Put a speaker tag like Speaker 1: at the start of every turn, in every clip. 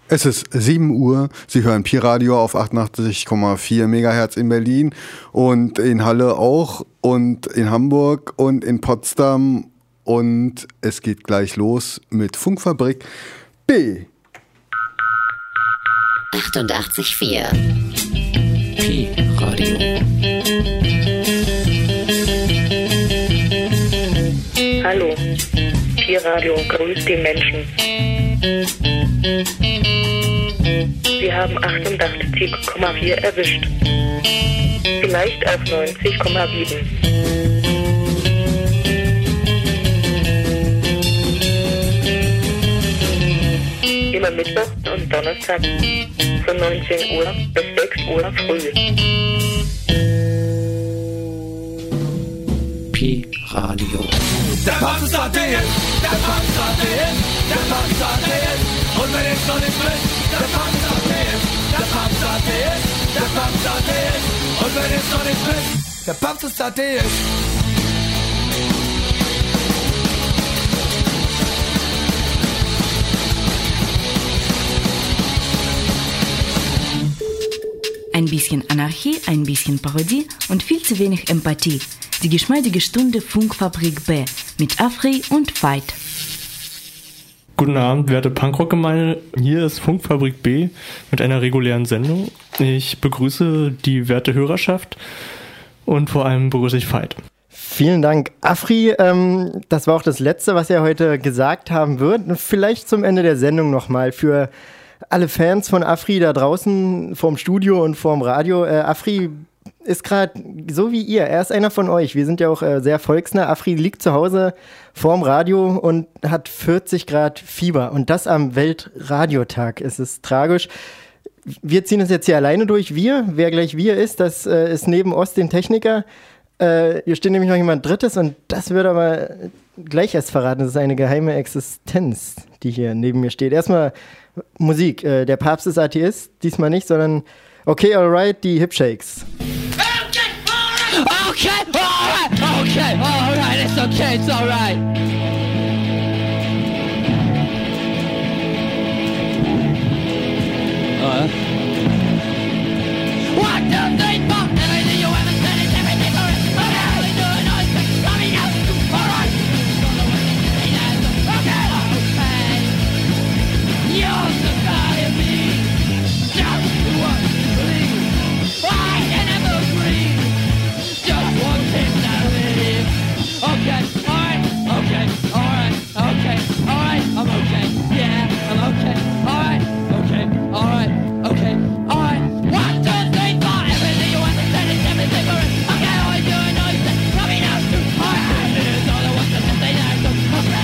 Speaker 1: Es ist 7 Uhr, Sie hören Pi-Radio auf 88,4 MHz in Berlin und in Halle auch und in Hamburg und in Potsdam und es geht gleich los mit Funkfabrik B.
Speaker 2: 88,4 Pi-Radio.
Speaker 3: Hallo, Pi-Radio grüßt die Menschen. Sie haben 88,4 erwischt. Vielleicht auf 90,7. Immer Mittwoch und Donnerstag von 19 Uhr bis 6 Uhr früh.
Speaker 2: Pi-Radio.
Speaker 4: Der Panzer ATS, der Panzer ATS, der Panzer ATS. Und wenn ich noch nicht bin, der Panzer ATS, der Panzer ATS, der Panzer ATS. Und wenn ich noch nicht bin, der Panzer ATS.
Speaker 5: Ein bisschen Anarchie, ein bisschen Parodie und viel zu wenig Empathie. Die geschmeidige Stunde Funkfabrik B mit Afri und Veit.
Speaker 6: Guten Abend, werte Punkrock-Gemeinde. Hier ist Funkfabrik B mit einer regulären Sendung. Ich begrüße die werte Hörerschaft und vor allem begrüße ich Veit.
Speaker 7: Vielen Dank, Afri. Das war auch das Letzte, was er heute gesagt haben wird. Vielleicht zum Ende der Sendung nochmal für alle Fans von Afri da draußen vorm Studio und vorm Radio. Afri ist gerade so wie ihr. Er ist einer von euch. Wir sind ja auch sehr volksnah. Afri liegt zu Hause vorm Radio und hat 40 Grad Fieber. Und das am Weltradiotag. Es ist tragisch. Wir ziehen es jetzt hier alleine durch. Wer gleich wir ist, das ist neben Ost den Techniker. Hier steht nämlich noch jemand Drittes und das wird aber gleich erst verraten. Das ist eine geheime Existenz, die hier neben mir steht. Erstmal Musik. Der Papst ist Atheist, diesmal nicht, sondern Okay, alright, die Hipshakes.
Speaker 4: Okay, alright, it's okay, it's alright. What do they want? Everything you ever said is everything for it. Okay, all you doing all is coming out. Alright. Okay. You're so proud of me. Just what you believe. I can never agree. Just one thing that I believe. Okay, alright, okay, alright, okay, alright, I'm okay. Yeah, I'm okay. Alright, okay, alright, okay, alright. What do they want? Everything you want to say is everything for it. Okay, all you do know is that coming out to alright. It is all I want to say that so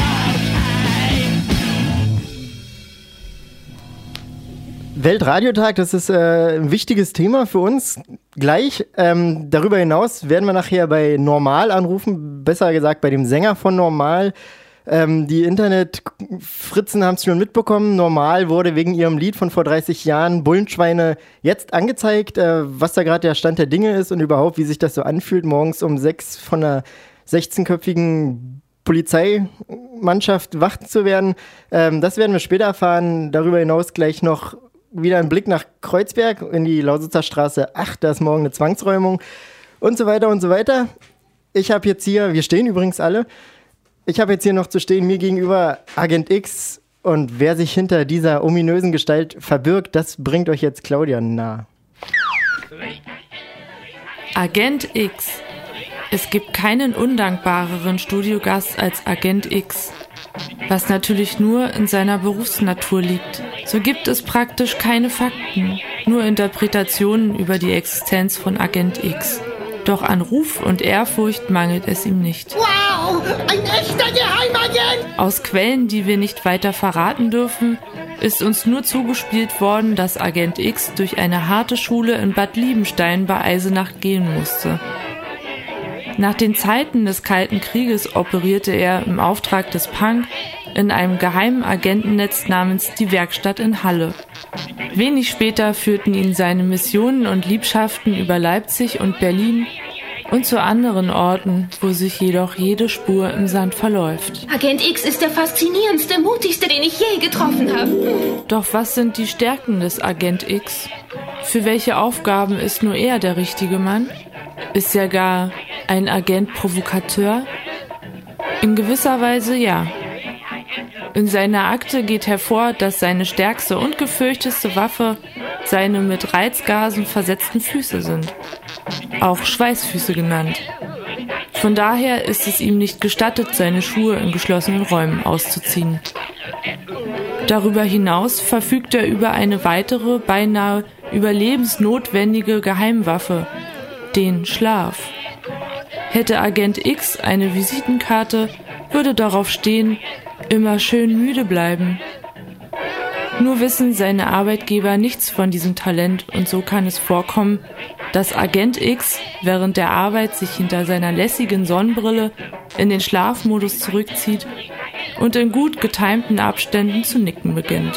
Speaker 4: okay.
Speaker 7: Weltradiotag, das ist ein wichtiges Thema für uns. Gleich darüber hinaus werden wir nachher bei Normal anrufen, besser gesagt bei dem Sänger von Normal. Die Internetfritzen haben es schon mitbekommen. Normal wurde wegen ihrem Lied von vor 30 Jahren Bullenschweine jetzt angezeigt, was da gerade der Stand der Dinge ist und überhaupt, wie sich das so anfühlt, morgens um 6 von einer 16-köpfigen Polizeimannschaft wach zu werden. Das werden wir später erfahren. Darüber hinaus gleich noch wieder ein Blick nach Kreuzberg in die Lausitzer Straße 8. Da ist morgen eine Zwangsräumung und so weiter und so weiter. Ich habe jetzt hier, wir stehen übrigens alle, ich habe jetzt hier noch zu stehen, mir gegenüber Agent X. Und wer sich hinter dieser ominösen Gestalt verbirgt, das bringt euch jetzt Claudia nah.
Speaker 8: Agent X. Es gibt keinen undankbareren Studiogast als Agent X. Was natürlich nur in seiner Berufsnatur liegt. So gibt es praktisch keine Fakten, nur Interpretationen über die Existenz von Agent X. Doch an Ruf und Ehrfurcht mangelt es ihm nicht.
Speaker 4: Wow, ein echter Geheimagent!
Speaker 8: Aus Quellen, die wir nicht weiter verraten dürfen, ist uns nur zugespielt worden, dass Agent X durch eine harte Schule in Bad Liebenstein bei Eisenach gehen musste. Nach den Zeiten des Kalten Krieges operierte er im Auftrag des Punk in einem geheimen Agentennetz namens die Werkstatt in Halle. Wenig später führten ihn seine Missionen und Liebschaften über Leipzig und Berlin und zu anderen Orten, wo sich jedoch jede Spur im Sand verläuft.
Speaker 9: Agent X ist der faszinierendste, mutigste, den ich je getroffen habe.
Speaker 8: Doch was sind die Stärken des Agent X? Für welche Aufgaben ist nur er der richtige Mann? Ist er gar ein Agent-Provokateur? In gewisser Weise ja. In seiner Akte geht hervor, dass seine stärkste und gefürchtetste Waffe seine mit Reizgasen versetzten Füße sind. Auch Schweißfüße genannt. Von daher ist es ihm nicht gestattet, seine Schuhe in geschlossenen Räumen auszuziehen. Darüber hinaus verfügt er über eine weitere, beinahe überlebensnotwendige Geheimwaffe, den Schlaf. Hätte Agent X eine Visitenkarte, würde darauf stehen, immer schön müde bleiben. Nur wissen seine Arbeitgeber nichts von diesem Talent und so kann es vorkommen, dass Agent X während der Arbeit sich hinter seiner lässigen Sonnenbrille in den Schlafmodus zurückzieht und in gut getimten Abständen zu nicken beginnt.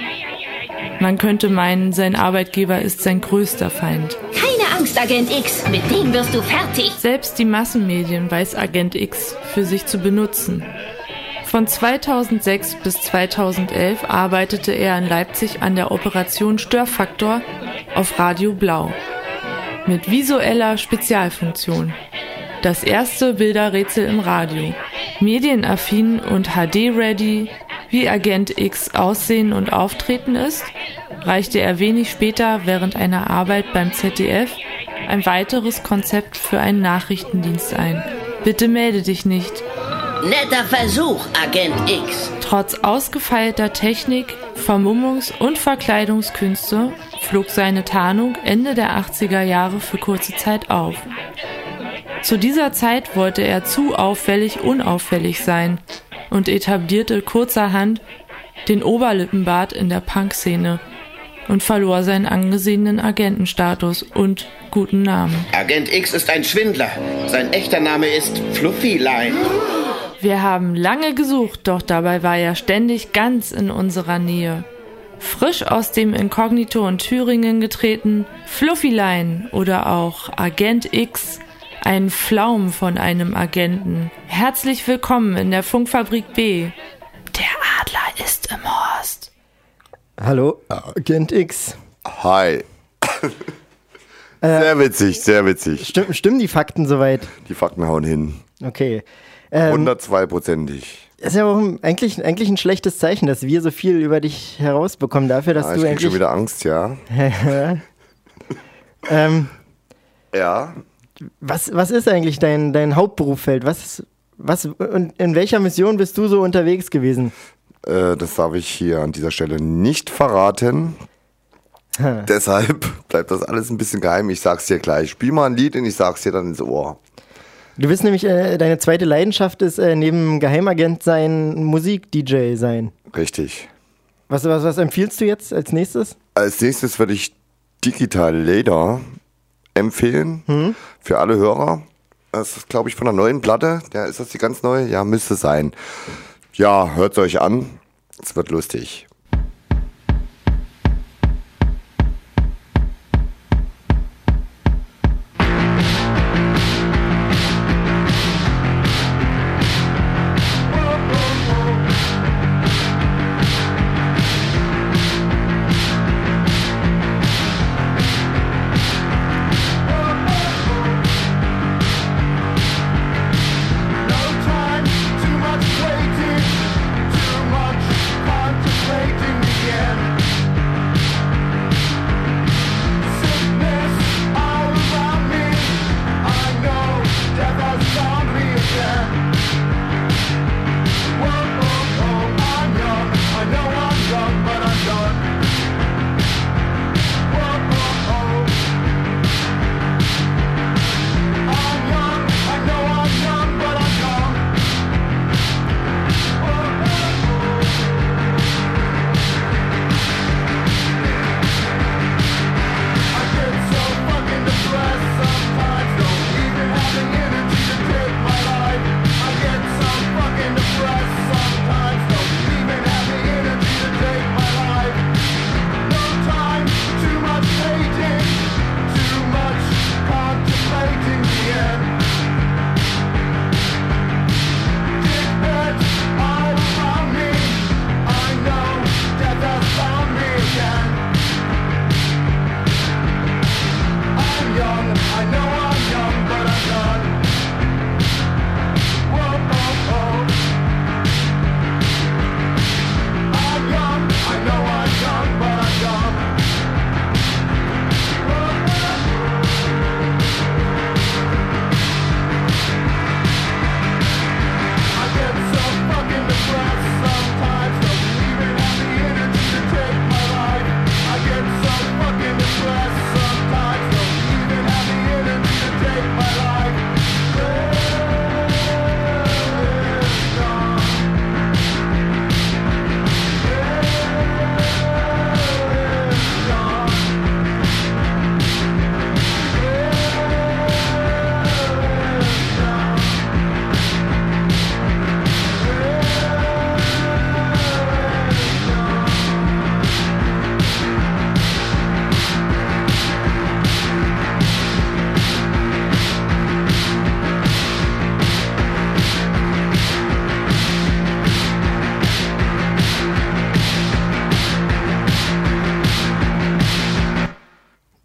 Speaker 8: Man könnte meinen, sein Arbeitgeber ist sein größter Feind.
Speaker 9: Keine Angst, Agent X, mit dem wirst du fertig.
Speaker 8: Selbst die Massenmedien weiß Agent X für sich zu benutzen. Von 2006 bis 2011 arbeitete er in Leipzig an der Operation Störfaktor auf Radio Blau. Mit visueller Spezialfunktion. Das erste Bilderrätsel im Radio. Medienaffin und HD-ready, wie Agent X aussehen und auftreten ist, reichte er wenig später während einer Arbeit beim ZDF ein weiteres Konzept für einen Nachrichtendienst ein. Bitte melde dich nicht.
Speaker 10: Netter Versuch, Agent X.
Speaker 8: Trotz ausgefeilter Technik, Vermummungs- und Verkleidungskünste flog seine Tarnung Ende der 80er Jahre für kurze Zeit auf. Zu dieser Zeit wollte er zu auffällig unauffällig sein und etablierte kurzerhand den Oberlippenbart in der Punk-Szene und verlor seinen angesehenen Agentenstatus und guten Namen.
Speaker 10: Agent X ist ein Schwindler. Sein echter Name ist Fluffy Line.
Speaker 8: Wir haben lange gesucht, doch dabei war er ständig ganz in unserer Nähe. Frisch aus dem Inkognito in Thüringen getreten, Fluffy Line oder auch Agent X, ein Pflaum von einem Agenten. Herzlich willkommen in der Funkfabrik B. Der Adler ist im Horst.
Speaker 7: Hallo, Agent X.
Speaker 11: Hi. Sehr witzig, sehr witzig.
Speaker 7: Stimmen die Fakten soweit?
Speaker 11: Die Fakten hauen hin.
Speaker 7: Okay.
Speaker 11: 102%ig.
Speaker 7: Ist ja auch eigentlich ein schlechtes Zeichen, dass wir so viel über dich herausbekommen dafür, dass du
Speaker 11: ich krieg
Speaker 7: eigentlich...
Speaker 11: schon wieder Angst, ja. Ja.
Speaker 7: Was ist eigentlich dein Hauptberufsfeld? Und in welcher Mission bist du so unterwegs gewesen?
Speaker 11: Das darf ich hier an dieser Stelle nicht verraten. Deshalb bleibt das alles ein bisschen geheim. Ich sag's dir gleich. Spiel mal ein Lied und ich sag's dir dann ins Ohr.
Speaker 7: Du bist nämlich, deine zweite Leidenschaft ist neben Geheimagent sein, Musik-DJ sein.
Speaker 11: Richtig.
Speaker 7: Was empfiehlst du jetzt als nächstes?
Speaker 11: Als nächstes würde ich Digital Later empfehlen für alle Hörer. Das ist, glaube ich, von der neuen Platte. Ja, ist das die ganz neue? Ja, müsste sein. Ja, hört's euch an. Es wird lustig.
Speaker 4: Too much waiting, too much contemplating.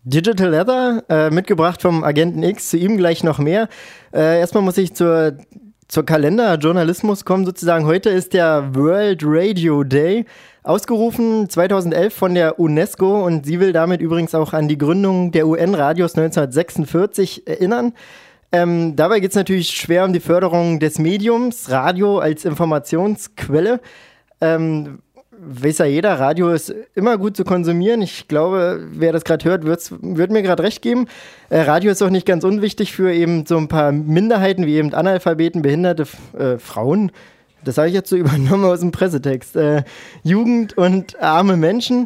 Speaker 7: Digital Leather, mitgebracht vom Agenten X, zu ihm gleich noch mehr. Erstmal muss ich zur Kalenderjournalismus kommen sozusagen. Heute ist der World Radio Day, ausgerufen 2011 von der UNESCO, und sie will damit übrigens auch an die Gründung der UN-Radios 1946 erinnern. Dabei geht es natürlich schwer um die Förderung des Mediums, Radio als Informationsquelle. Weiß ja jeder, Radio ist immer gut zu konsumieren. Ich glaube, wer das gerade hört, wird mir gerade recht geben. Radio ist auch nicht ganz unwichtig für eben so ein paar Minderheiten, wie eben Analphabeten, behinderte Frauen. Das habe ich jetzt so übernommen aus dem Pressetext. Jugend und arme Menschen.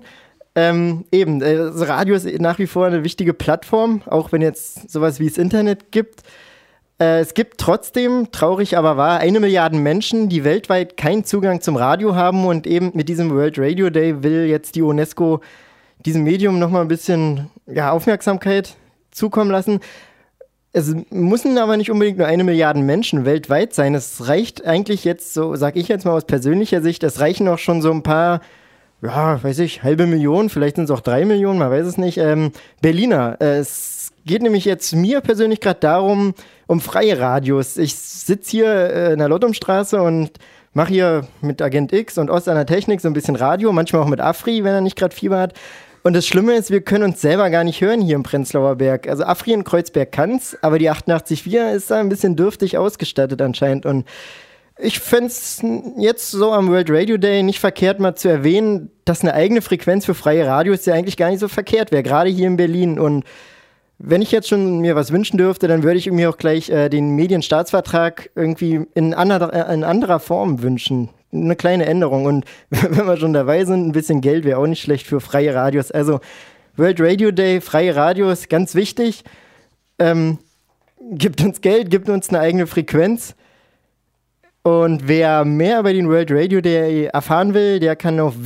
Speaker 7: Das Radio ist nach wie vor eine wichtige Plattform, auch wenn jetzt sowas wie das Internet gibt. Es gibt trotzdem, traurig aber wahr, 1 Milliarde Menschen, die weltweit keinen Zugang zum Radio haben, und eben mit diesem World Radio Day will jetzt die UNESCO diesem Medium nochmal ein bisschen Aufmerksamkeit zukommen lassen. Es müssen aber nicht unbedingt nur 1 Milliarde Menschen weltweit sein. Es reicht eigentlich jetzt, so sage ich jetzt mal aus persönlicher Sicht, es reichen auch schon so ein paar, halbe Million, vielleicht sind es auch 3 Millionen, man weiß es nicht, Berliner. Es geht nämlich jetzt mir persönlich gerade darum, um freie Radios. Ich sitze hier in der Lottumstraße und mache hier mit Agent X und Ost an der Technik so ein bisschen Radio, manchmal auch mit Afri, wenn er nicht gerade Fieber hat. Und das Schlimme ist, wir können uns selber gar nicht hören hier im Prenzlauer Berg. Also Afri in Kreuzberg kann's, aber die 88.4 ist da ein bisschen dürftig ausgestattet anscheinend. Und ich fände es jetzt so am World Radio Day nicht verkehrt, mal zu erwähnen, dass eine eigene Frequenz für freie Radios ja eigentlich gar nicht so verkehrt wäre, gerade hier in Berlin. Und wenn ich jetzt schon mir was wünschen dürfte, dann würde ich mir auch gleich den Medienstaatsvertrag irgendwie in anderer Form wünschen. Eine kleine Änderung. Und wenn wir schon dabei sind, ein bisschen Geld wäre auch nicht schlecht für freie Radios. Also World Radio Day, freie Radios, ganz wichtig. Gibt uns Geld, gibt uns eine eigene Frequenz. Und wer mehr über den World Radio Day erfahren will, der kann auf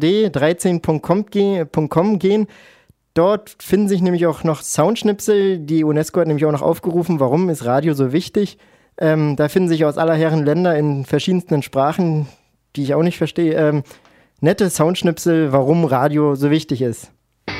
Speaker 7: wrd13.com gehen. Dort finden sich nämlich auch noch Soundschnipsel. Die UNESCO hat nämlich auch noch aufgerufen, warum ist Radio so wichtig. Da finden sich aus aller Herren Länder in verschiedensten Sprachen, die ich auch nicht verstehe, nette Soundschnipsel, warum Radio so wichtig ist.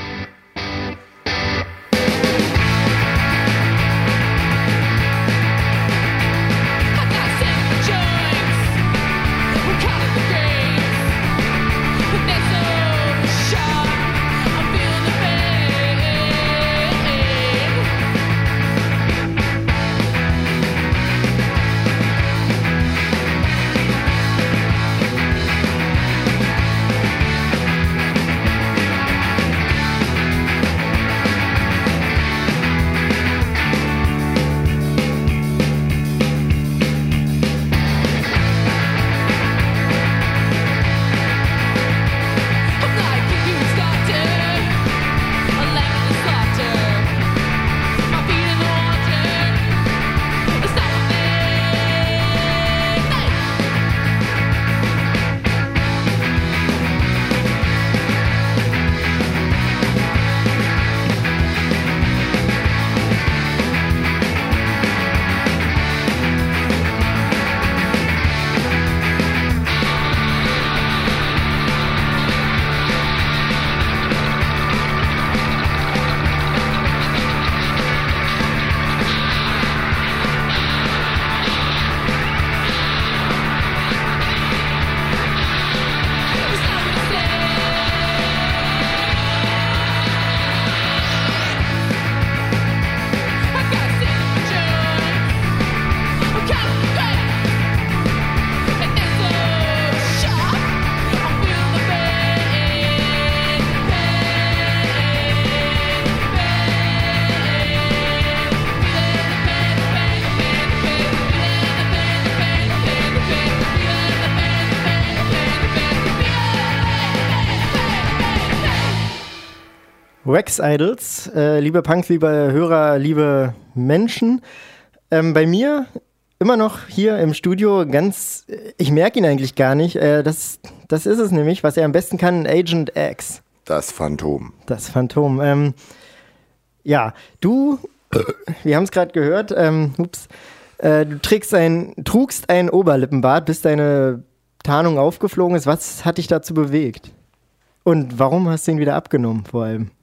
Speaker 7: Wax Idols, liebe Punks, liebe Hörer, liebe Menschen. Bei mir immer noch hier im Studio ich merke ihn eigentlich gar nicht. Das ist es nämlich, was er am besten kann, Agent X.
Speaker 11: Das Phantom.
Speaker 7: Das Phantom. Wir haben es gerade gehört, du trugst ein Oberlippenbart, bis deine Tarnung aufgeflogen ist. Was hat dich dazu bewegt? Und warum hast du ihn wieder abgenommen, vor allem?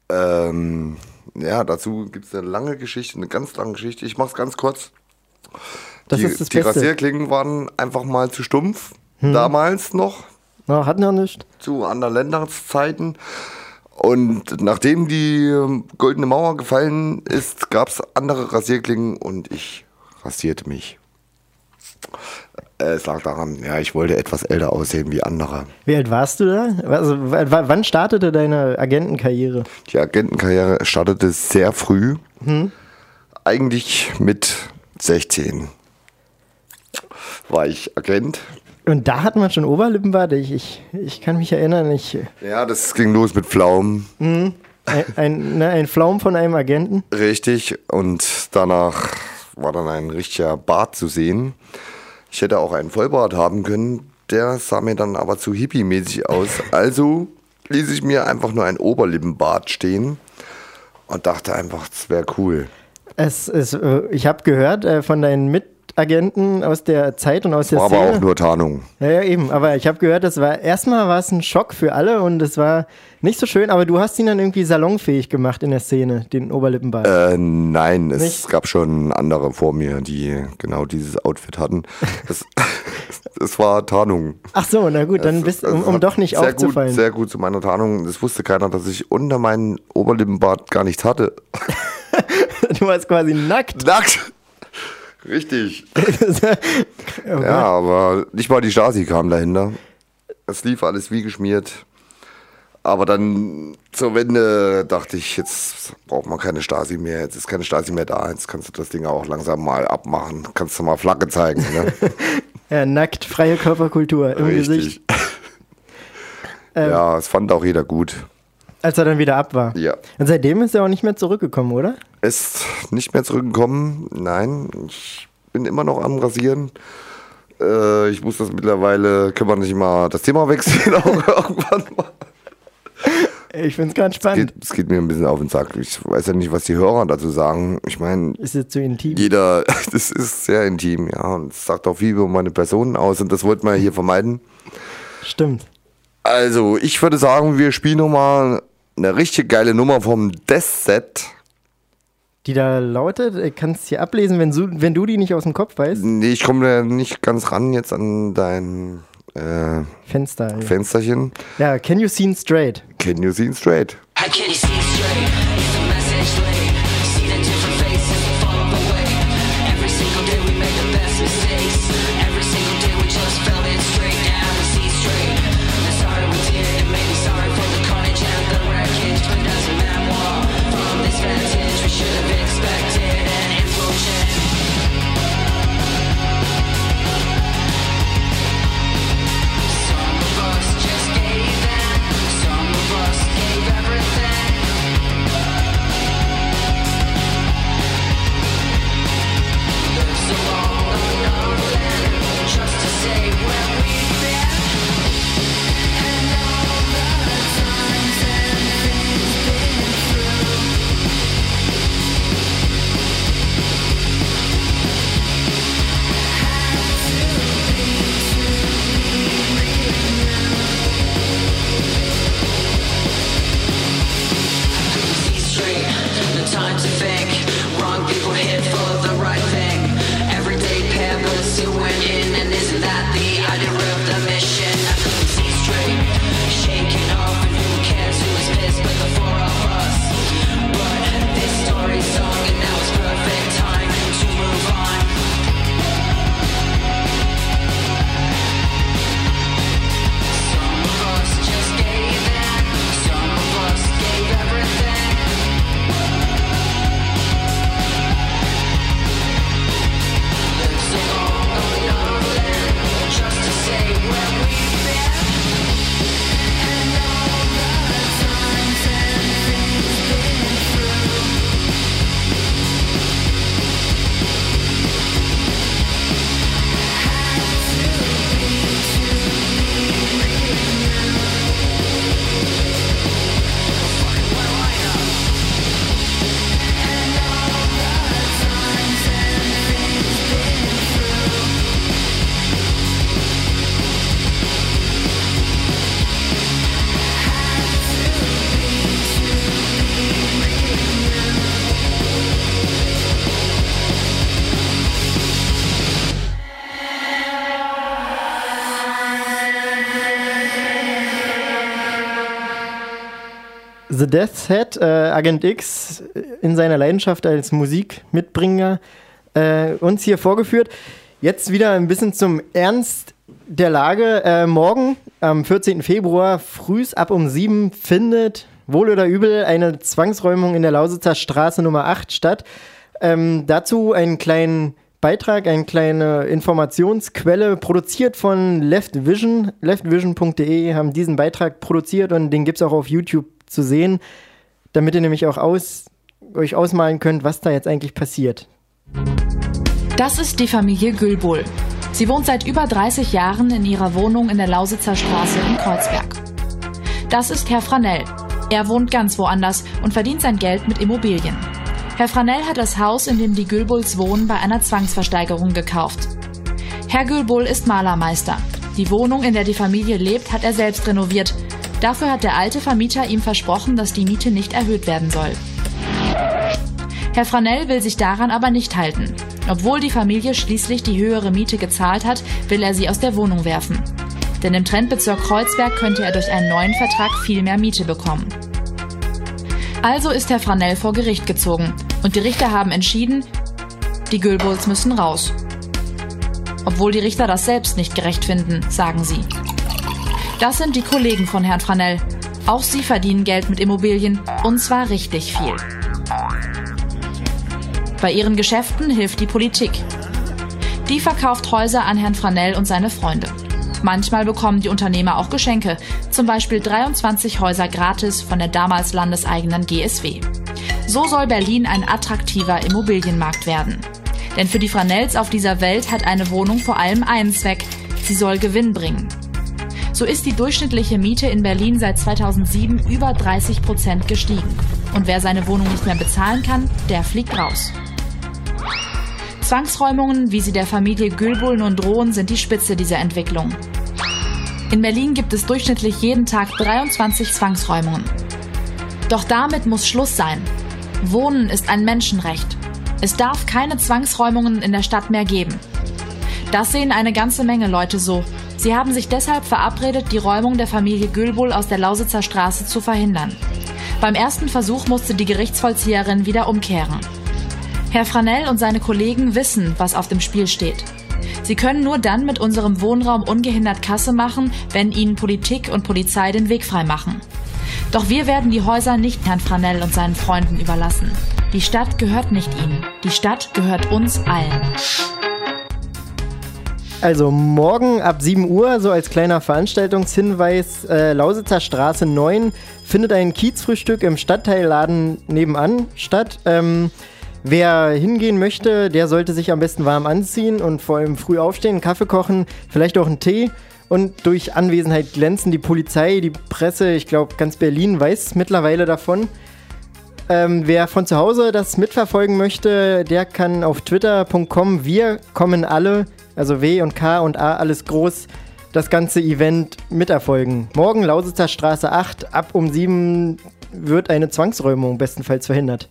Speaker 11: Ja, dazu gibt es eine lange Geschichte, eine ganz lange Geschichte. Ich mach's ganz kurz.
Speaker 7: Das ist das
Speaker 11: die
Speaker 7: Beste.
Speaker 11: Rasierklingen waren einfach mal zu stumpf. Damals noch.
Speaker 7: No, hatten wir nicht.
Speaker 11: Zu anderen Länderzeiten. Und nachdem die Goldene Mauer gefallen ist, gab es andere Rasierklingen und ich rasierte mich. Es lag daran, ja, ich wollte etwas älter aussehen wie andere.
Speaker 7: Wie alt warst du da? Also, wann startete deine Agentenkarriere?
Speaker 11: Die Agentenkarriere startete sehr früh. Eigentlich mit 16 war ich Agent.
Speaker 7: Und da hat man schon Oberlippenbart? Ich kann mich erinnern.
Speaker 11: Ja, das ging los mit Pflaumen.
Speaker 7: Ein Pflaum von einem Agenten?
Speaker 11: Richtig. Und danach war dann ein richtiger Bart zu sehen. Ich hätte auch einen Vollbart haben können. Der sah mir dann aber zu hippie-mäßig aus. Also ließ ich mir einfach nur ein Oberlippenbart stehen und dachte einfach, das wäre cool.
Speaker 7: Ich habe gehört von deinen Mitagenten aus der Zeit und aus der Szene.
Speaker 11: War aber auch nur Tarnung.
Speaker 7: Ja, eben. Aber ich habe gehört, erstmal war es ein Schock für alle und es war nicht so schön, aber du hast ihn dann irgendwie salonfähig gemacht in der Szene, den Oberlippenbart.
Speaker 11: Nein, es gab schon andere vor mir, die genau dieses Outfit hatten. Das war Tarnung.
Speaker 7: Ach so, na gut, dann um doch nicht aufzufallen.
Speaker 11: Sehr gut zu meiner Tarnung. Das wusste keiner, dass ich unter meinem Oberlippenbart gar nichts hatte.
Speaker 7: Du warst quasi nackt.
Speaker 11: Nackt! Richtig.
Speaker 7: Okay.
Speaker 11: Ja, aber nicht mal die Stasi kam dahinter. Es lief alles wie geschmiert. Aber dann zur Wende dachte ich, jetzt braucht man keine Stasi mehr. Jetzt ist keine Stasi mehr da. Jetzt kannst du das Ding auch langsam mal abmachen. Kannst du mal Flagge zeigen. Ne?
Speaker 7: Ja, nackt, freie Körperkultur im Gesicht.
Speaker 11: Ja, es fand auch jeder gut.
Speaker 7: Als er dann wieder ab war.
Speaker 11: Ja.
Speaker 7: Und seitdem ist er auch nicht mehr zurückgekommen, oder?
Speaker 11: Ist nicht mehr zurückgekommen. Nein, ich bin immer noch am Rasieren. Ich muss das mittlerweile, können wir nicht mal das Thema wechseln auch irgendwann mal.
Speaker 7: Ich finde es ganz spannend.
Speaker 11: Es geht mir ein bisschen auf den Sack. Ich weiß ja nicht, was die Hörer dazu sagen. Ich meine,
Speaker 7: ist jetzt zu intim?
Speaker 11: Das ist sehr intim, ja. Und es sagt auch viel über meine Person aus und das wollten wir hier vermeiden.
Speaker 7: Stimmt.
Speaker 11: Also, ich würde sagen, wir spielen nochmal eine richtig geile Nummer vom Death Set.
Speaker 7: Die da lautet, kannst du hier ablesen, wenn du die nicht aus dem Kopf weißt?
Speaker 11: Nee, ich komme da nicht ganz ran jetzt an dein Fensterchen.
Speaker 7: Ja, Can You See Straight?
Speaker 11: Can You See Straight?
Speaker 4: How can you see straight? Is the message late? See the different faces that fall away. Every single day we make the best mistakes. Every single day we just felt it straight down to see straight. The sorry we did, maybe sorry for the carnage and the wreckage, but doesn't matter. From this vantage, we should have expected an implosion. Some of us just gave in. Some of us gave everything.
Speaker 7: The Death's Head, Agent X, in seiner Leidenschaft als Musikmitbringer uns hier vorgeführt. Jetzt wieder ein bisschen zum Ernst der Lage. Morgen, am 14. Februar, frühs ab um 7 findet wohl oder übel eine Zwangsräumung in der Lausitzer Straße Nummer 8 statt. Dazu einen kleinen Beitrag, eine kleine Informationsquelle, produziert von Left Vision. Leftvision.de haben diesen Beitrag produziert und den gibt es auch auf YouTube zu sehen, damit ihr nämlich auch euch ausmalen könnt, was da jetzt eigentlich passiert.
Speaker 12: Das ist die Familie Gülbull. Sie wohnt seit über 30 Jahren in ihrer Wohnung in der Lausitzer Straße in Kreuzberg. Das ist Herr Franell. Er wohnt ganz woanders und verdient sein Geld mit Immobilien. Herr Franell hat das Haus, in dem die Gülbulls wohnen, bei einer Zwangsversteigerung gekauft. Herr Gülbull ist Malermeister. Die Wohnung, in der die Familie lebt, hat er selbst renoviert. Dafür hat der alte Vermieter ihm versprochen, dass die Miete nicht erhöht werden soll. Herr Franell will sich daran aber nicht halten. Obwohl die Familie schließlich die höhere Miete gezahlt hat, will er sie aus der Wohnung werfen. Denn im Trendbezirk Kreuzberg könnte er durch einen neuen Vertrag viel mehr Miete bekommen. Also ist Herr Franell vor Gericht gezogen und die Richter haben entschieden, die Gülbulls müssen raus. Obwohl die Richter das selbst nicht gerecht finden, sagen sie. Das sind die Kollegen von Herrn Franell. Auch sie verdienen Geld mit Immobilien, und zwar richtig viel. Bei ihren Geschäften hilft die Politik. Die verkauft Häuser an Herrn Franell und seine Freunde. Manchmal bekommen die Unternehmer auch Geschenke, zum Beispiel 23 Häuser gratis von der damals landeseigenen GSW. So soll Berlin ein attraktiver Immobilienmarkt werden. Denn für die Franells auf dieser Welt hat eine Wohnung vor allem einen Zweck: sie soll Gewinn bringen. So ist die durchschnittliche Miete in Berlin seit 2007 über 30% gestiegen. Und wer seine Wohnung nicht mehr bezahlen kann, der fliegt raus. Zwangsräumungen, wie sie der Familie Gülbull nun drohen, sind die Spitze dieser Entwicklung. In Berlin gibt es durchschnittlich jeden Tag 23 Zwangsräumungen. Doch damit muss Schluss sein. Wohnen ist ein Menschenrecht. Es darf keine Zwangsräumungen in der Stadt mehr geben. Das sehen eine ganze Menge Leute so. Sie haben sich deshalb verabredet, die Räumung der Familie Gülbull aus der Lausitzer Straße zu verhindern. Beim ersten Versuch musste die Gerichtsvollzieherin wieder umkehren. Herr Franell und seine Kollegen wissen, was auf dem Spiel steht. Sie können nur dann mit unserem Wohnraum ungehindert Kasse machen, wenn ihnen Politik und Polizei den Weg frei machen. Doch wir werden die Häuser nicht Herrn Franell und seinen Freunden überlassen. Die Stadt gehört nicht ihnen. Die Stadt gehört uns allen.
Speaker 7: Also morgen ab 7 Uhr, so als kleiner Veranstaltungshinweis, Lausitzer Straße 9 findet ein Kiezfrühstück im Stadtteilladen nebenan statt. Wer hingehen möchte, der sollte sich am besten warm anziehen und vor allem früh aufstehen, Kaffee kochen, vielleicht auch einen Tee. Und durch Anwesenheit glänzen. Die Polizei, die Presse, ich glaube ganz Berlin weiß mittlerweile davon. Wer von zu Hause das mitverfolgen möchte, der kann auf twitter.com wir kommen alle, also W und K und A, alles groß, das ganze Event miterfolgen. Morgen Lausitzer Straße 8, ab um 7 wird eine Zwangsräumung bestenfalls verhindert.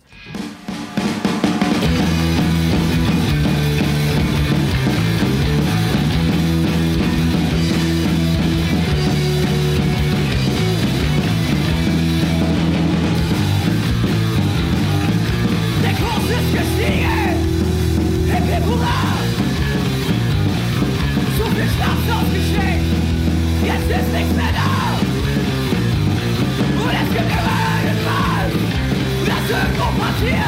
Speaker 4: Passiert!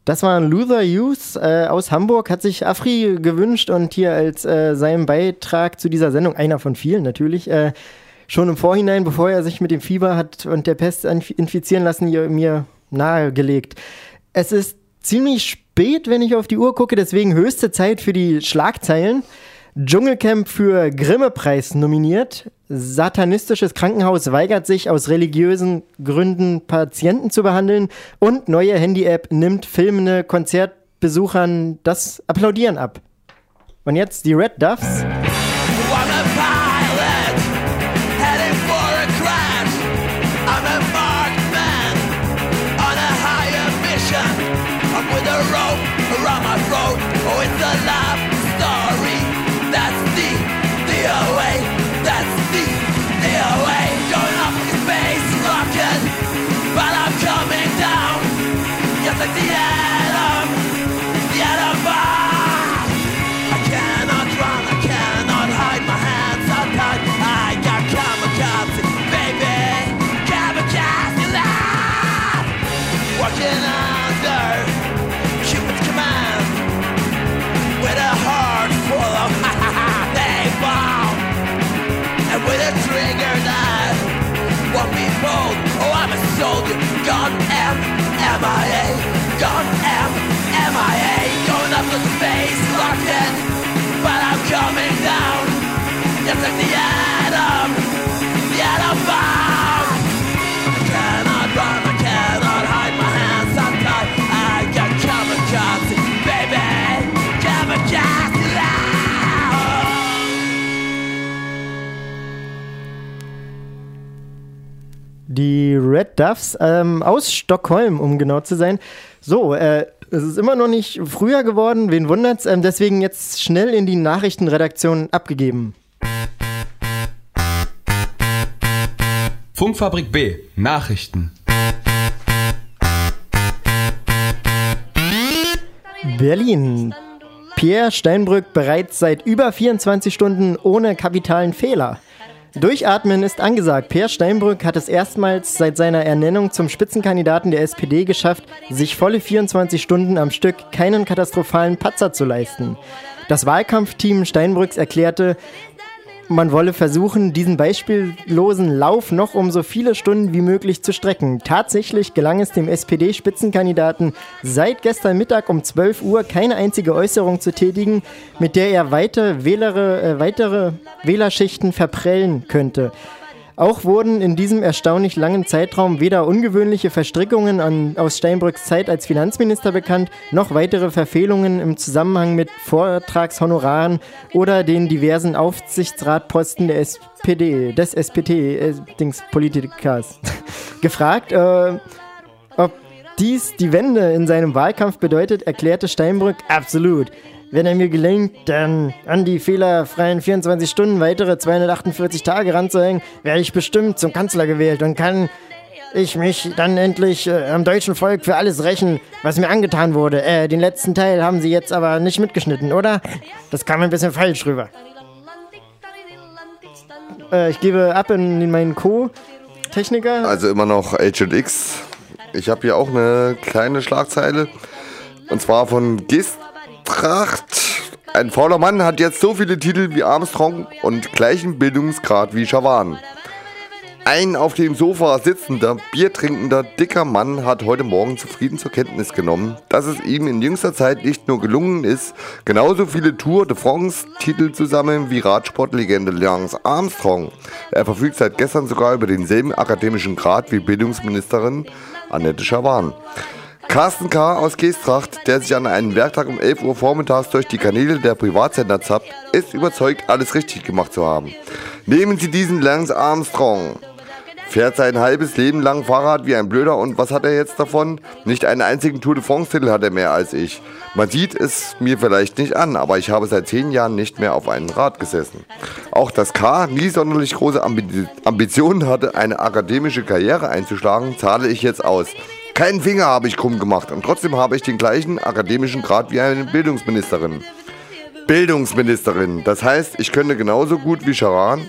Speaker 7: Das war Luther Hughes aus Hamburg, hat sich Afri gewünscht und hier als seinen Beitrag zu dieser Sendung, einer von vielen natürlich, schon im Vorhinein, bevor er sich mit dem Fieber hat und der Pest infizieren lassen, mir nahegelegt. Es ist ziemlich spät, wenn ich auf die Uhr gucke, deswegen höchste Zeit für die Schlagzeilen. Dschungelcamp für Grimme-Preis nominiert. Satanistisches Krankenhaus weigert sich aus religiösen Gründen Patienten zu behandeln. Und neue Handy-App nimmt filmende Konzertbesuchern das Applaudieren ab. Und jetzt die Red Doves.
Speaker 4: Gone MIA, gone MIA, going up to space, locked in, but I'm coming down. Just like the atom bomb. I cannot run, I cannot hide, my hands are tied. I got kamikaze, baby, kamikaze.
Speaker 7: Die Red Doves aus Stockholm, um genau zu sein. So, es ist immer noch nicht früher geworden, wen wundert's? Deswegen jetzt schnell in die Nachrichtenredaktion abgegeben.
Speaker 13: Funkfabrik B, Nachrichten.
Speaker 7: Berlin. Pierre Steinbrück bereits seit über 24 Stunden ohne kapitalen Fehler. Durchatmen ist angesagt. Pierre Steinbrück hat es erstmals seit seiner Ernennung zum Spitzenkandidaten der SPD geschafft, sich volle 24 Stunden am Stück keinen katastrophalen Patzer zu leisten. Das Wahlkampfteam Steinbrücks erklärte, man wolle versuchen, diesen beispiellosen Lauf noch um so viele Stunden wie möglich zu strecken. Tatsächlich gelang es dem SPD-Spitzenkandidaten seit gestern Mittag um 12 Uhr keine einzige Äußerung zu tätigen, mit der er weitere Wählerschichten verprellen könnte. Auch wurden in diesem erstaunlich langen Zeitraum weder ungewöhnliche Verstrickungen aus Steinbrücks Zeit als Finanzminister bekannt, noch weitere Verfehlungen im Zusammenhang mit Vortragshonoraren oder den diversen Aufsichtsratposten der SPD, des SPD-Politikers. Gefragt, ob dies die Wende in seinem Wahlkampf bedeutet, erklärte Steinbrück, absolut. Wenn er mir gelingt, dann an die fehlerfreien 24 Stunden weitere 248 Tage ranzuhängen, werde ich bestimmt zum Kanzler gewählt und kann ich mich dann endlich am deutschen Volk für alles rächen, was mir angetan wurde. Den letzten Teil haben Sie jetzt aber nicht mitgeschnitten, oder? Das kam ein bisschen falsch rüber. Ich gebe ab in meinen Co-Techniker.
Speaker 11: Also immer noch Agent X. Ich habe hier auch eine kleine Schlagzeile. Und zwar von Gist. Ein fauler Mann hat jetzt so viele Titel wie Armstrong und gleichen Bildungsgrad wie Schawan. Ein auf dem Sofa sitzender, biertrinkender, dicker Mann hat heute Morgen zufrieden zur Kenntnis genommen, dass es ihm in jüngster Zeit nicht nur gelungen ist, genauso viele Tour de France-Titel zu sammeln wie Radsportlegende Lance Armstrong. Er verfügt seit gestern sogar über denselben akademischen Grad wie Bildungsministerin Annette Schawan. Carsten K. aus Geesttracht, der sich an einem Werktag um 11 Uhr vormittags durch die Kanäle der Privatsender zappt, ist überzeugt, alles richtig gemacht zu haben. Nehmen Sie diesen Lance Armstrong. Fährt sein halbes Leben lang Fahrrad wie ein Blöder und was hat er jetzt davon? Nicht einen einzigen Tour de France-Titel hat er mehr als ich. Man sieht es mir vielleicht nicht an, aber ich habe seit 10 Jahren nicht mehr auf einem Rad gesessen. Auch das K. nie sonderlich große Ambitionen hatte, eine akademische Karriere einzuschlagen, zahle ich jetzt aus. Keinen Finger habe ich krumm gemacht und trotzdem habe ich den gleichen akademischen Grad wie eine Bildungsministerin. Bildungsministerin, das heißt, ich könnte genauso gut wie Schawan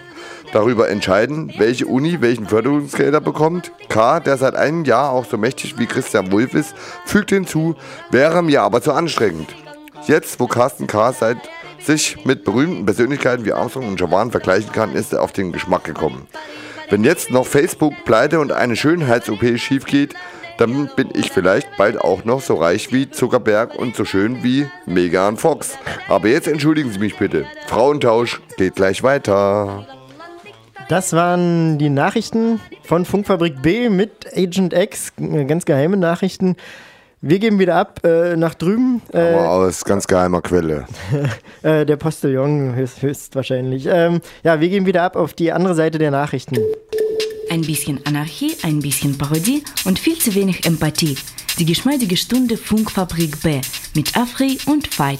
Speaker 11: darüber entscheiden, welche Uni welchen Förderungsgelder bekommt. K., der seit einem Jahr auch so mächtig wie Christian Wulff ist, fügt hinzu, wäre mir aber zu anstrengend. Jetzt, wo Carsten K. sich mit berühmten Persönlichkeiten wie Armstrong und Javan vergleichen kann, ist er auf den Geschmack gekommen. Wenn jetzt noch Facebook pleite und eine Schönheits-OP schief geht, dann bin ich vielleicht bald auch noch so reich wie Zuckerberg und so schön wie Megan Fox. Aber jetzt entschuldigen Sie mich bitte. Frauentausch geht gleich weiter.
Speaker 7: Das waren die Nachrichten von Funkfabrik B mit Agent X, ganz geheime Nachrichten. Wir geben wieder ab nach drüben.
Speaker 11: Aber aus ganz geheimer Quelle.
Speaker 7: Der Postillon höchstwahrscheinlich. Ja, wir geben wieder ab auf die andere Seite der Nachrichten.
Speaker 5: Ein bisschen Anarchie, ein bisschen Parodie und viel zu wenig Empathie. Die geschmeidige Stunde Funkfabrik B mit Afri und Veit.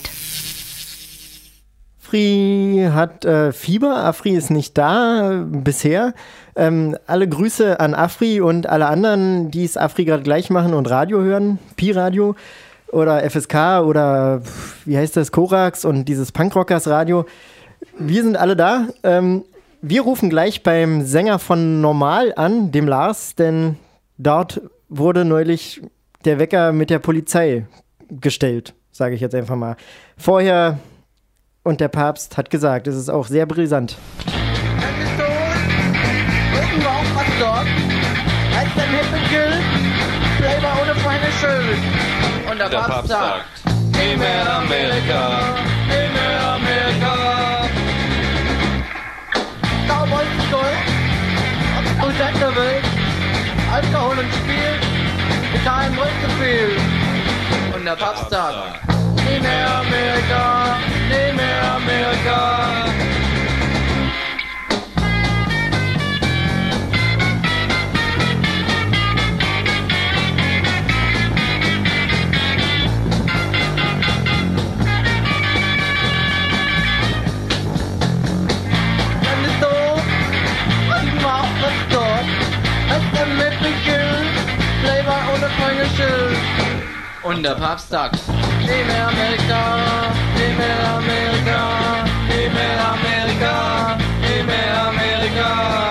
Speaker 7: Afri hat Fieber, Afri ist nicht da bisher. Alle Grüße an Afri und alle anderen, die es Afri gerade gleich machen und Radio hören, Pi-Radio oder FSK oder wie heißt das, Korax und dieses Punkrockers-Radio. Wir sind alle da. Wir rufen gleich beim Sänger von Normal an, dem Lars, denn dort wurde neulich der Wecker mit der Polizei gestellt, sage ich jetzt einfach mal. Vorher und der Papst hat gesagt, es ist auch sehr brisant.
Speaker 4: Irgendwo auch was dort. Als der Hippenkill, Flavor ohne Freunde schön. Und der Papst sagt, nie mehr Amerika, nie mehr Amerika. Cowboys und Gold, Prozent der Welt, Alkohol und Spiel, Italien wollte zu viel. Und der Papst sagt, nie mehr Amerika, nie mehr Amerika. Und der Papst sagt, nie mehr Amerika, nie mehr Amerika, nie mehr Amerika, nie mehr Amerika.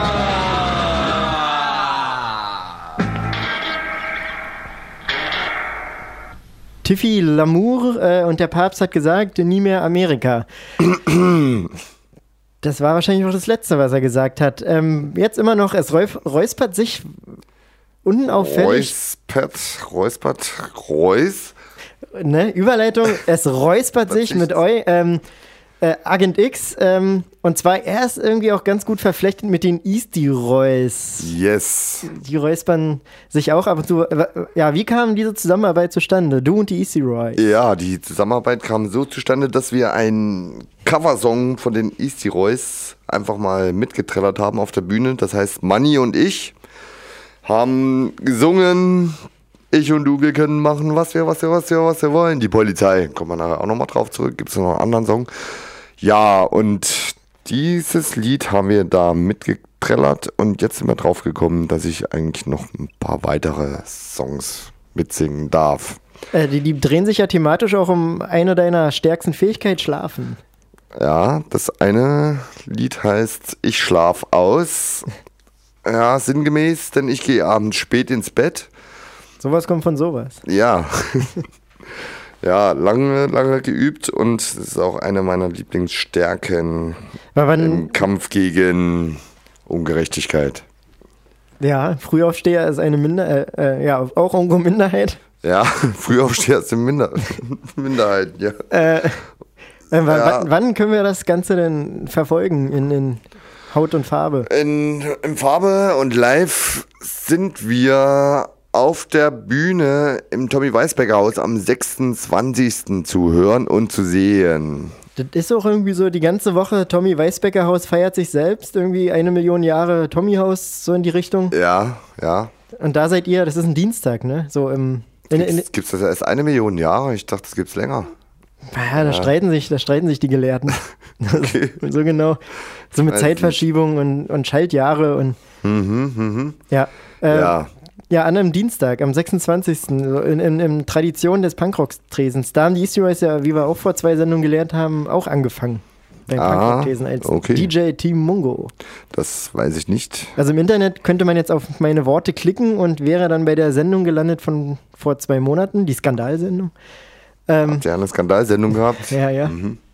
Speaker 7: Tiffy Lamour und der Papst hat gesagt, nie mehr Amerika. Das war wahrscheinlich auch das Letzte, was er gesagt hat. Jetzt immer noch, es räuspert sich unauffällig.
Speaker 11: Reus.
Speaker 7: Ne, Überleitung, es räuspert sich mit Agent X. Und zwar er ist irgendwie auch ganz gut verflechtet mit den Eastie Roys.
Speaker 11: Yes.
Speaker 7: Die räuspern sich auch ab und zu. Ja, wie kam diese Zusammenarbeit zustande? Du und die Eastie Roys.
Speaker 11: Ja, die Zusammenarbeit kam so zustande, dass wir einen Coversong von den Eastie Roys einfach mal mitgetrellert haben auf der Bühne. Das heißt, Manni und ich haben gesungen, ich und du, wir können machen, was wir wollen. Die Polizei, kommt man nachher auch nochmal drauf zurück, gibt es noch einen anderen Song. Ja, und dieses Lied haben wir da mitgetrellert und jetzt sind wir drauf gekommen, dass ich eigentlich noch ein paar weitere Songs mitsingen darf.
Speaker 7: Die drehen sich ja thematisch auch um eine deiner stärksten Fähigkeiten, Schlafen.
Speaker 11: Ja, das eine Lied heißt Ich schlaf aus. Ja, sinngemäß, denn ich gehe abends spät ins Bett.
Speaker 7: Sowas kommt von sowas.
Speaker 11: Ja. Ja, lange geübt und es ist auch eine meiner Lieblingsstärken im Kampf gegen Ungerechtigkeit.
Speaker 7: Ja, Frühaufsteher ist eine auch irgendwo Minderheit.
Speaker 11: Ja, Frühaufsteher ist eine Minderheit, ja.
Speaker 7: Wann können wir das Ganze denn verfolgen in Haut und Farbe?
Speaker 11: In Farbe und live sind wir auf der Bühne im Tommy Weisbecker Haus am 26. zu hören und zu sehen.
Speaker 7: Das ist auch irgendwie so die ganze Woche, Tommy Weisbecker Haus feiert sich selbst, irgendwie 1 Million Jahre Tommy Haus, so in die Richtung.
Speaker 11: Ja.
Speaker 7: Und da seid ihr, das ist ein Dienstag, ne? So
Speaker 11: gibt's das erst 1 Million Jahre? Ich dachte, das gibt's länger.
Speaker 7: Ja, da streiten sich die Gelehrten. Okay. So genau. So mit Zeitverschiebung und Schaltjahre und Ja. Ja, an einem Dienstag, am 26. So in Tradition des Punkrock-Tresens. Da haben die Eastie Roys ja, wie wir auch vor 2 Sendungen gelernt haben, auch angefangen. beim Punkrock-Thesen als DJ Team Mungo.
Speaker 11: Das weiß ich nicht.
Speaker 7: Also im Internet könnte man jetzt auf meine Worte klicken und wäre dann bei der Sendung gelandet von vor 2 Monaten, die Skandalsendung.
Speaker 11: Habt ihr eine Skandalsendung gehabt?
Speaker 7: Ja, ja.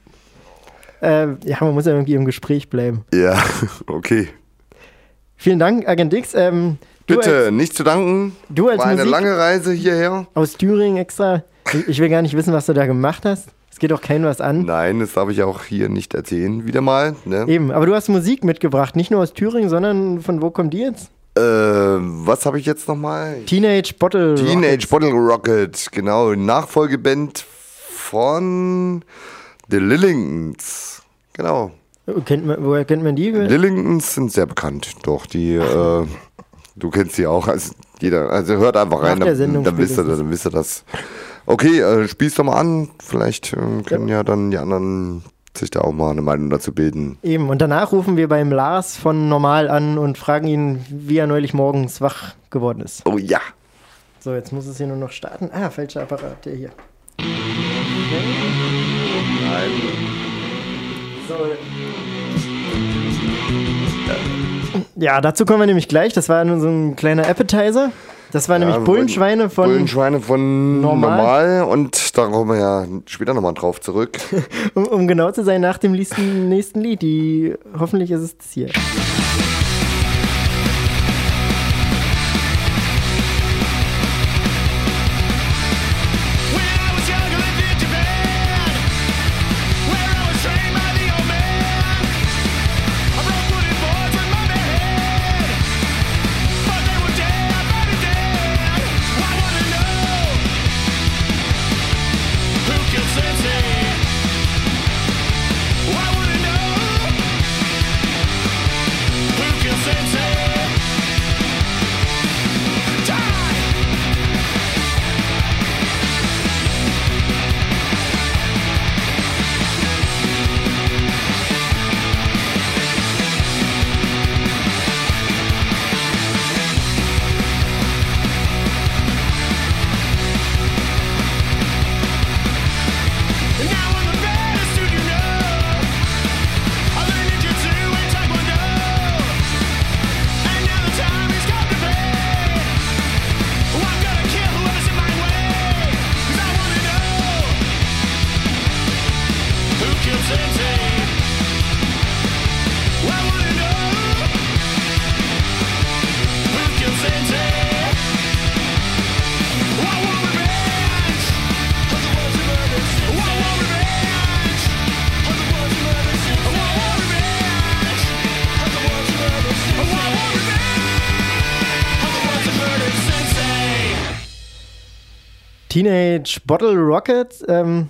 Speaker 7: Man muss ja irgendwie im Gespräch bleiben.
Speaker 11: Ja, okay.
Speaker 7: Vielen Dank, Agent X.
Speaker 11: Bitte, nicht zu danken.
Speaker 7: Du als
Speaker 11: War eine
Speaker 7: Musik
Speaker 11: lange Reise hierher.
Speaker 7: Aus Thüringen extra. Ich will gar nicht wissen, was du da gemacht hast. Es geht auch keinem was an.
Speaker 11: Nein, das darf ich auch hier nicht erzählen. Wieder mal. Ne?
Speaker 7: Eben, aber du hast Musik mitgebracht. Nicht nur aus Thüringen, sondern von wo kommt die jetzt?
Speaker 11: Was habe ich jetzt nochmal?
Speaker 7: Teenage Bottle
Speaker 11: Rocket, genau. Nachfolgeband von The Lillingtons. Genau.
Speaker 7: Woher kennt man die?
Speaker 11: Lillingtons sind sehr bekannt. Doch, die, du kennst sie auch. Also hört einfach rein, dann wisst ihr das. Okay, spiel's doch mal an. Vielleicht können ja dann die anderen sich da auch mal eine Meinung dazu bilden.
Speaker 7: Eben, und danach rufen wir beim Lars von Normal an und fragen ihn, wie er neulich morgens wach geworden ist.
Speaker 11: Oh ja.
Speaker 7: So, jetzt muss es hier nur noch starten. Falscher Apparat, der hier.
Speaker 11: Nein.
Speaker 7: So. Ja, dazu kommen wir nämlich gleich. Das war nur so ein kleiner Appetizer. Das war nämlich Bullenschweine von
Speaker 11: Normal und da kommen wir ja später nochmal drauf zurück.
Speaker 7: um genau zu sein, nach dem nächsten Lied. Hoffentlich ist es das hier. Teenage Bottle Rocket,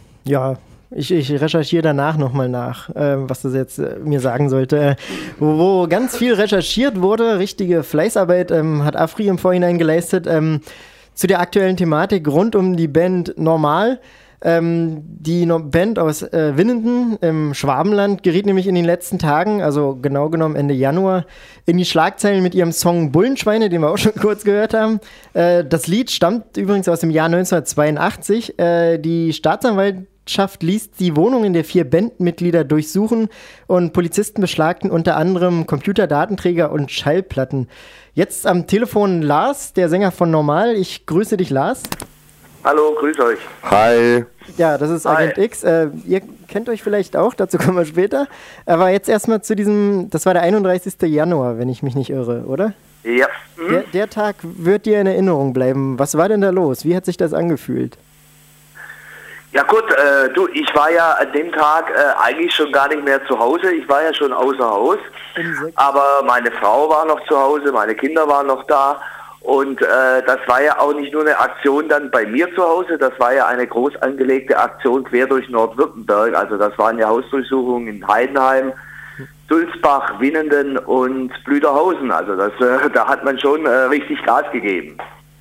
Speaker 7: ich recherchiere danach nochmal nach, was das jetzt mir sagen sollte. Wo ganz viel recherchiert wurde, richtige Fleißarbeit hat Afri im Vorhinein geleistet, zu der aktuellen Thematik rund um die Band Normal. Die Band aus Winnenden im Schwabenland geriet nämlich in den letzten Tagen, also genau genommen Ende Januar, in die Schlagzeilen mit ihrem Song Bullenschweine, den wir auch schon kurz gehört haben. Das Lied stammt übrigens aus dem Jahr 1982. Die Staatsanwaltschaft ließ die Wohnungen der 4 Bandmitglieder durchsuchen und Polizisten beschlagten unter anderem Computerdatenträger und Schallplatten. Jetzt am Telefon Lars, der Sänger von Normal. Ich grüße dich, Lars.
Speaker 14: Hallo, grüß euch.
Speaker 11: Hi.
Speaker 7: Ja, das ist Agent X. Ihr kennt euch vielleicht auch, dazu kommen wir später. Aber jetzt erstmal zu diesem, das war der 31. Januar, wenn ich mich nicht irre, oder?
Speaker 14: Ja.
Speaker 7: Der Tag wird dir in Erinnerung bleiben. Was war denn da los? Wie hat sich das angefühlt?
Speaker 14: Ja gut, ich war ja an dem Tag eigentlich schon gar nicht mehr zu Hause. Ich war ja schon außer Haus. Aber meine Frau war noch zu Hause, meine Kinder waren noch da. Und das war ja auch nicht nur eine Aktion dann bei mir zu Hause, das war ja eine groß angelegte Aktion quer durch Nordwürttemberg. Also das waren ja Hausdurchsuchungen in Heidenheim, Sulzbach, Winnenden und Blüderhausen. Also da hat man schon richtig Gas gegeben.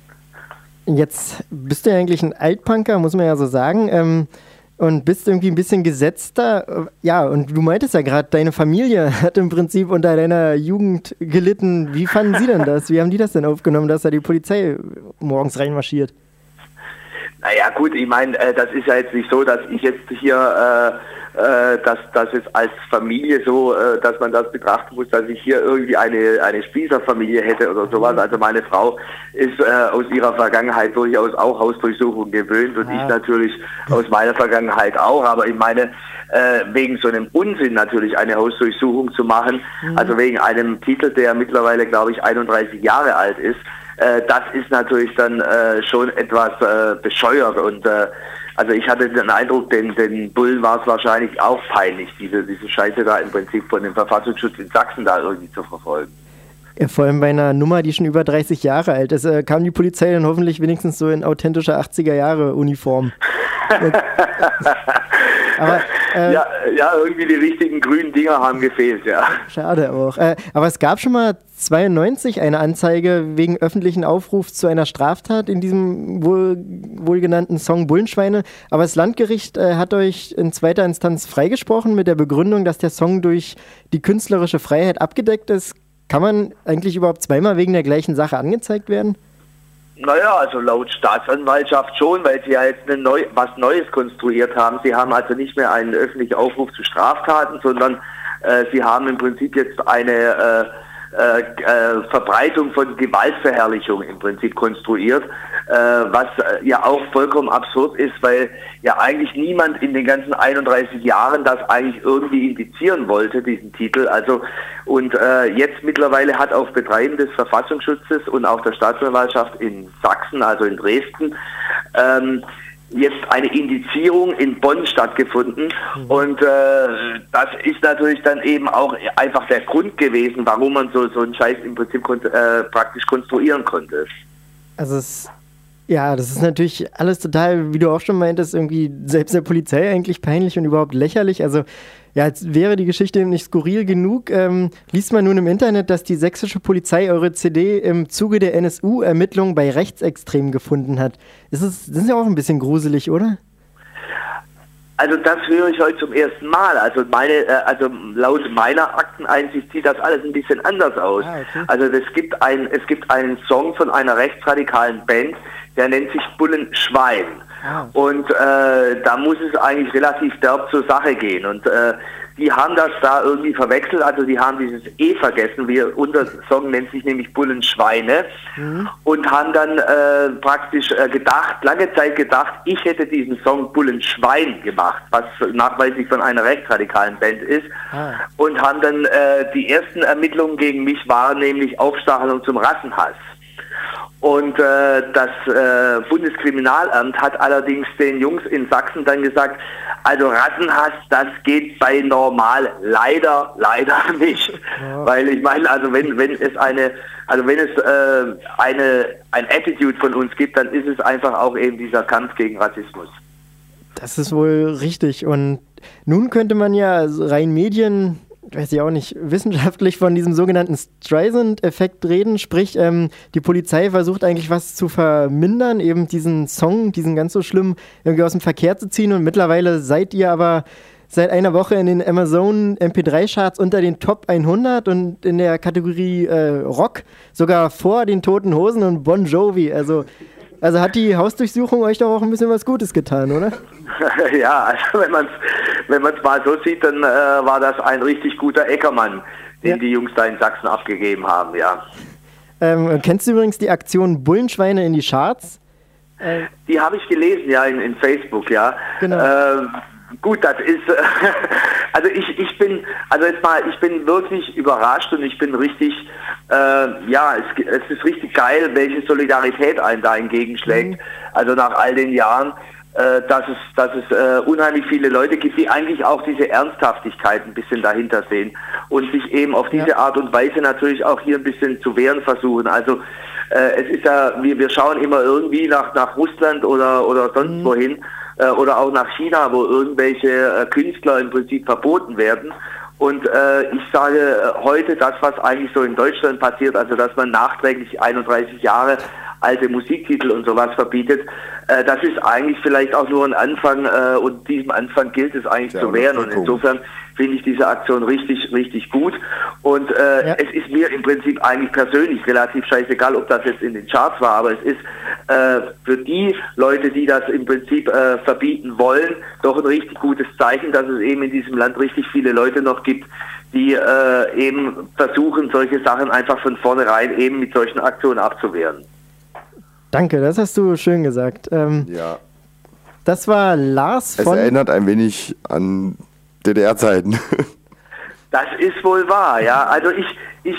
Speaker 7: Jetzt bist du ja eigentlich ein Altpunker, muss man ja so sagen. Und bist irgendwie ein bisschen gesetzter. Ja, und du meintest ja gerade, deine Familie hat im Prinzip unter deiner Jugend gelitten. Wie fanden sie denn das? Wie haben die das denn aufgenommen, dass da die Polizei morgens reinmarschiert?
Speaker 14: Naja gut, ich meine, das ist ja jetzt nicht so, dass ich jetzt hier, das jetzt als Familie so, dass man das betrachten muss, dass ich hier irgendwie eine Spießerfamilie hätte oder sowas. Also meine Frau ist aus ihrer Vergangenheit durchaus auch Hausdurchsuchungen gewöhnt und ich natürlich aus meiner Vergangenheit auch. Aber ich meine, wegen so einem Unsinn natürlich eine Hausdurchsuchung zu machen, also wegen einem Titel, der mittlerweile, glaube ich, 31 Jahre alt ist, das ist natürlich dann schon etwas bescheuert und also ich hatte den Eindruck, den Bullen war es wahrscheinlich auch peinlich, diese Scheiße da im Prinzip von dem Verfassungsschutz in Sachsen da irgendwie zu verfolgen.
Speaker 7: Ja, vor allem bei einer Nummer, die schon über 30 Jahre alt ist, kam die Polizei dann hoffentlich wenigstens so in authentischer 80er-Jahre-Uniform. Aber,
Speaker 14: ja, irgendwie die richtigen grünen Dinger haben gefehlt, ja.
Speaker 7: Schade auch. Aber es gab schon mal 92 eine Anzeige wegen öffentlichen Aufrufs zu einer Straftat in diesem wohlgenannten Song Bullenschweine. Aber das Landgericht hat euch in zweiter Instanz freigesprochen mit der Begründung, dass der Song durch die künstlerische Freiheit abgedeckt ist. Kann man eigentlich überhaupt zweimal wegen der gleichen Sache angezeigt werden?
Speaker 14: Naja, also laut Staatsanwaltschaft schon, weil sie ja jetzt was Neues konstruiert haben. Sie haben also nicht mehr einen öffentlichen Aufruf zu Straftaten, sondern sie haben im Prinzip jetzt eine Verbreitung von Gewaltverherrlichung im Prinzip konstruiert, was ja auch vollkommen absurd ist, weil ja eigentlich niemand in den ganzen 31 Jahren das eigentlich irgendwie indizieren wollte, diesen Titel. Also und jetzt mittlerweile hat auf Betreiben des Verfassungsschutzes und auch der Staatsanwaltschaft in Sachsen, also in Dresden, jetzt eine Indizierung in Bonn stattgefunden und das ist natürlich dann eben auch einfach der Grund gewesen, warum man so einen Scheiß im Prinzip praktisch konstruieren konnte.
Speaker 7: Also das ist natürlich alles total, wie du auch schon meintest, irgendwie selbst der Polizei eigentlich peinlich und überhaupt lächerlich. Also ja, jetzt wäre die Geschichte nicht skurril genug. Liest man nun im Internet, dass die sächsische Polizei eure CD im Zuge der NSU-Ermittlungen bei Rechtsextremen gefunden hat. Das ist ja auch ein bisschen gruselig, oder?
Speaker 14: Also das höre ich heute zum ersten Mal. Also laut meiner Akteneinsicht sieht das alles ein bisschen anders aus. Okay. Also es gibt einen Song von einer rechtsradikalen Band, der nennt sich Bullenschwein. Und da muss es eigentlich relativ derb zur Sache gehen. Und die haben das da irgendwie verwechselt, also die haben dieses E vergessen. Unser Song nennt sich nämlich Bullenschweine und haben dann praktisch lange Zeit gedacht, ich hätte diesen Song Bullenschwein gemacht, was nachweislich von einer rechtsradikalen Band ist. Und haben dann die ersten Ermittlungen gegen mich waren nämlich Aufstachelung zum Rassenhass. Und das Bundeskriminalamt hat allerdings den Jungs in Sachsen dann gesagt, also Rassenhass, das geht bei Normal leider nicht. Ja. Weil ich meine, also wenn es ein Attitude von uns gibt, dann ist es einfach auch eben dieser Kampf gegen Rassismus.
Speaker 7: Das ist wohl richtig. Und nun könnte man ja rein weiß ich auch nicht, wissenschaftlich von diesem sogenannten Streisand-Effekt reden, sprich, die Polizei versucht eigentlich was zu vermindern, eben diesen Song, diesen ganz so schlimm, irgendwie aus dem Verkehr zu ziehen und mittlerweile seid ihr aber seit einer Woche in den Amazon MP3-Charts unter den Top 100 und in der Kategorie Rock sogar vor den Toten Hosen und Bon Jovi, also hat die Hausdurchsuchung euch doch auch ein bisschen was Gutes getan, oder?
Speaker 14: Ja, also wenn man es mal so sieht, dann war das ein richtig guter Eckermann, den die Jungs da in Sachsen abgegeben haben, ja.
Speaker 7: Kennst du übrigens die Aktion Bullenschweine in die Charts?
Speaker 14: Die habe ich gelesen, ja, in Facebook, ja. Genau. Gut, das ist, also ich bin wirklich überrascht und ich bin richtig, es ist richtig geil, welche Solidarität einem da entgegenschlägt. Also nach all den Jahren, dass es unheimlich viele Leute gibt, die eigentlich auch diese Ernsthaftigkeit ein bisschen dahinter sehen und sich eben auf diese Art und Weise natürlich auch hier ein bisschen zu wehren versuchen. Also es ist ja, wir schauen immer irgendwie nach Russland oder sonst wohin. Oder auch nach China, wo irgendwelche Künstler im Prinzip verboten werden. Und ich sage heute, das, was eigentlich so in Deutschland passiert, also dass man nachträglich 31 Jahre alte Musiktitel und sowas verbietet. Das ist eigentlich vielleicht auch nur ein Anfang und diesem Anfang gilt es eigentlich zu wehren. Und insofern finde ich diese Aktion richtig, richtig gut. Und es ist mir im Prinzip eigentlich persönlich relativ scheißegal, ob das jetzt in den Charts war, aber es ist für die Leute, die das im Prinzip verbieten wollen, doch ein richtig gutes Zeichen, dass es eben in diesem Land richtig viele Leute noch gibt, die eben versuchen, solche Sachen einfach von vornherein eben mit solchen Aktionen abzuwehren.
Speaker 7: Danke, das hast du schön gesagt.
Speaker 11: Ja.
Speaker 7: Das war Lars von...
Speaker 11: Es erinnert ein wenig an DDR-Zeiten.
Speaker 14: Das ist wohl wahr, ja. Also ich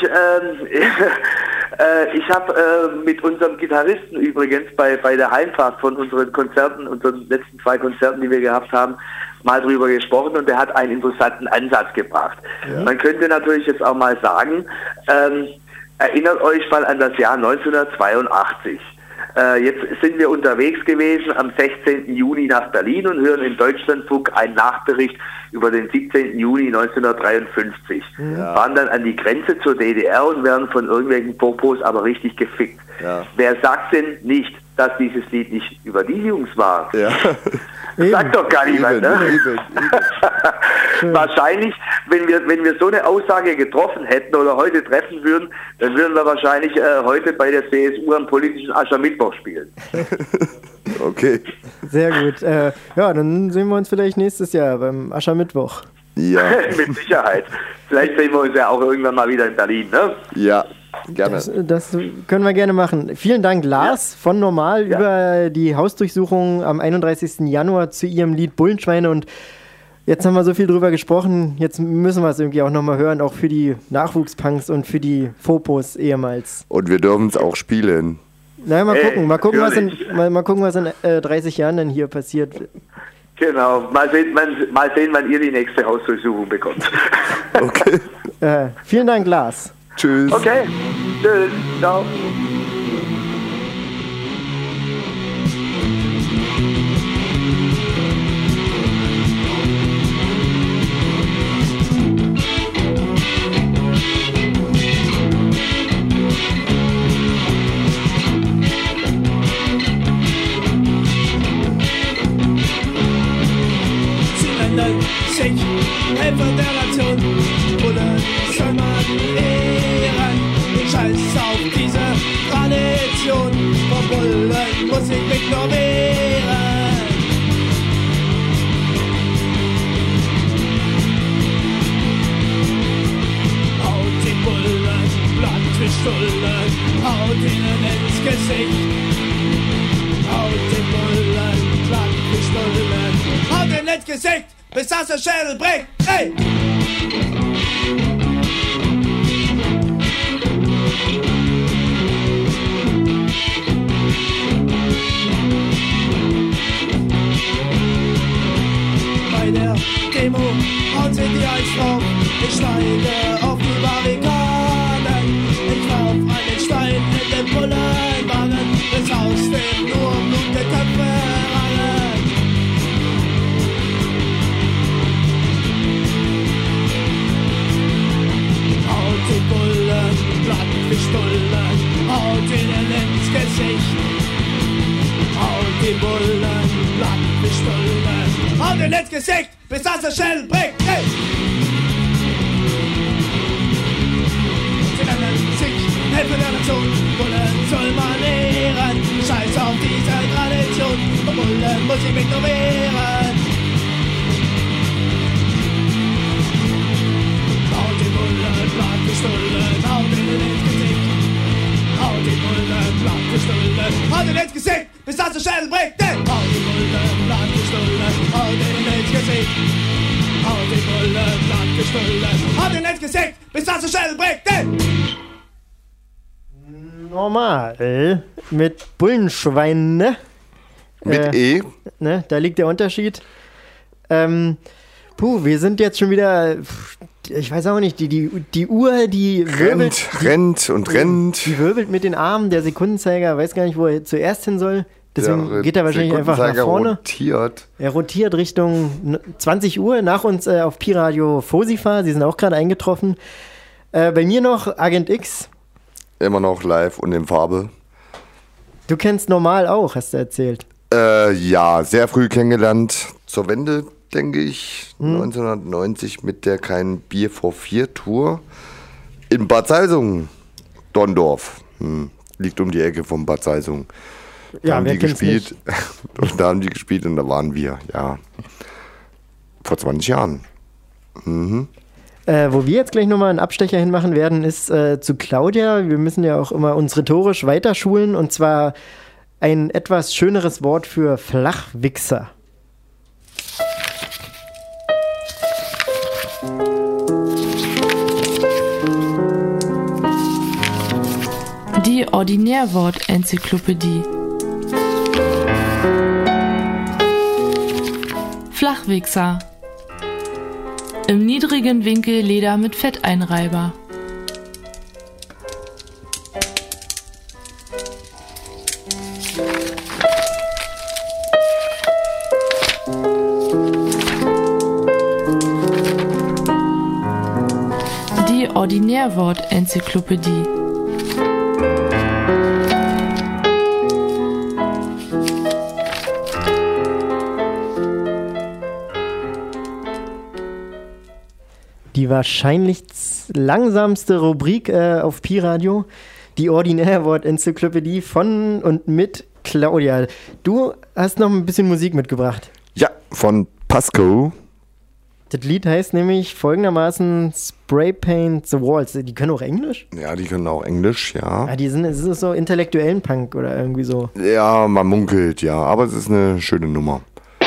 Speaker 14: habe mit unserem Gitarristen übrigens bei der Heimfahrt von unseren Konzerten, unseren letzten 2 Konzerten, die wir gehabt haben, mal drüber gesprochen und der hat einen interessanten Ansatz gebracht. Ja. Man könnte natürlich jetzt auch mal sagen, erinnert euch mal an das Jahr 1982. Jetzt sind wir unterwegs gewesen am 16. Juni nach Berlin und hören im Deutschlandfunk einen Nachbericht über den 17. Juni 1953. Ja. Fahren dann an die Grenze zur DDR und werden von irgendwelchen Popos aber richtig gefickt. Ja. Wer sagt denn nicht, dass dieses Lied nicht über die Jungs war? Ja. Sagt doch gar niemand, ne? Wahrscheinlich, wenn wir so eine Aussage getroffen hätten oder heute treffen würden, dann würden wir wahrscheinlich heute bei der CSU am politischen Aschermittwoch spielen.
Speaker 11: Okay.
Speaker 7: Sehr gut. Ja, dann sehen wir uns vielleicht nächstes Jahr beim Aschermittwoch.
Speaker 11: Ja.
Speaker 14: Mit Sicherheit. Vielleicht sehen wir uns ja auch irgendwann mal wieder in Berlin, ne?
Speaker 11: Ja. Gerne.
Speaker 7: Das können wir gerne machen. Vielen Dank, Lars von Normal über die Hausdurchsuchung am 31. Januar zu ihrem Lied Bullenschweine. Und jetzt haben wir so viel drüber gesprochen, jetzt müssen wir es irgendwie auch nochmal hören, auch für die Nachwuchspunks und für die Fopos ehemals.
Speaker 11: Und wir dürfen es auch spielen.
Speaker 7: Naja, mal gucken, was in 30 Jahren dann hier passiert.
Speaker 14: Genau, mal sehen, wann ihr die nächste Hausdurchsuchung bekommt.
Speaker 11: Okay.
Speaker 7: Vielen Dank, Lars.
Speaker 11: Tschüss.
Speaker 14: Okay, tschüss, ciao.
Speaker 4: Sich, Helfer der Nation, Bullen soll man ehren. Scheiß auf diese Tradition, vor Bullen muss ich mich nur wehren. Haut die Bullen, Blatt für Stullen, haut ihnen ins Gesicht. Haut die Bullen, Blatt für Stullen, haut ihnen ins Gesicht. Bis das der Schädel bricht, ey! Bei der Demo hauen sie die Eins drauf. Ich steige auf die Barrikaden. Ich warf einen Stein in den Bullenwagen, bis aus dem nur Blutgetöpfe rangen. Die Bullen, Blatt für Stullen, haut ihnen ins Gesicht. Haut die Bullen, Blatt für Stullen, haut ihnen ins Gesicht, bis das der Schädel bricht, hey! Sie nennen sich Helfer der Nation, Bullen soll man ehren. Scheiß auf diese Tradition, vor Bullen muss ich mich nur wehren. Blatt für Stullen, haut ihnen ins Gesicht. Haut die Bullen, Blatt für Stullen, haut ihnen ins Gesicht, bis das der Schädel bricht, ey! Haut die Bullen, Blatt für Stullen, haut ihnen ins Gesicht. Haut die Bullen, Blatt für Stullen, haut ihnen ins Gesicht, bis das der Schädel bricht, ey!
Speaker 7: Normal. Mit Bullenschwein, ne?
Speaker 11: Mit E.
Speaker 7: Ne, da liegt der Unterschied. Wir sind jetzt schon wieder, ich weiß auch nicht, die Uhr, die wirbelt.
Speaker 11: Rennt.
Speaker 7: Die wirbelt mit den Armen, der Sekundenzeiger weiß gar nicht, wo er zuerst hin soll. Deswegen geht er wahrscheinlich einfach nach vorne. Er rotiert Richtung 20 Uhr, nach uns auf Pi-Radio Fosifa, sie sind auch gerade eingetroffen. Bei mir noch Agent X.
Speaker 11: Immer noch live und in Farbe.
Speaker 7: Du kennst Normal auch, hast du erzählt.
Speaker 11: Ja, sehr früh kennengelernt. Zur Wende, denke ich, 1990 mit der Kein Bier vor 4 Tour in Bad Salzungen, Donndorf. Liegt um die Ecke von Bad Salzungen. Da haben die gespielt. Und da haben die gespielt und da waren wir, ja, vor 20 Jahren.
Speaker 7: Wo wir jetzt gleich nochmal einen Abstecher hinmachen werden, ist zu Claudia. Wir müssen ja auch immer uns rhetorisch weiterschulen und zwar ein etwas schöneres Wort für Flachwichser.
Speaker 8: Die Ordinärwort-Enzyklopädie. Flachwichser. Im niedrigen Winkel Leder mit Fetteinreiber. Die Ordinärwort-Enzyklopädie.
Speaker 7: Die wahrscheinlich langsamste Rubrik auf Pi-Radio, die Ordinärwort-Enzyklopädie von und mit Claudia. Du hast noch ein bisschen Musik mitgebracht.
Speaker 11: Ja, von Pasco.
Speaker 7: Das Lied heißt nämlich folgendermaßen Spray Paint the Walls. Die können auch Englisch?
Speaker 11: Ja, die können auch Englisch, ja.
Speaker 7: Ja, es ist so intellektuellen Punk oder irgendwie so.
Speaker 11: Ja, man munkelt, ja, aber es ist eine schöne Nummer.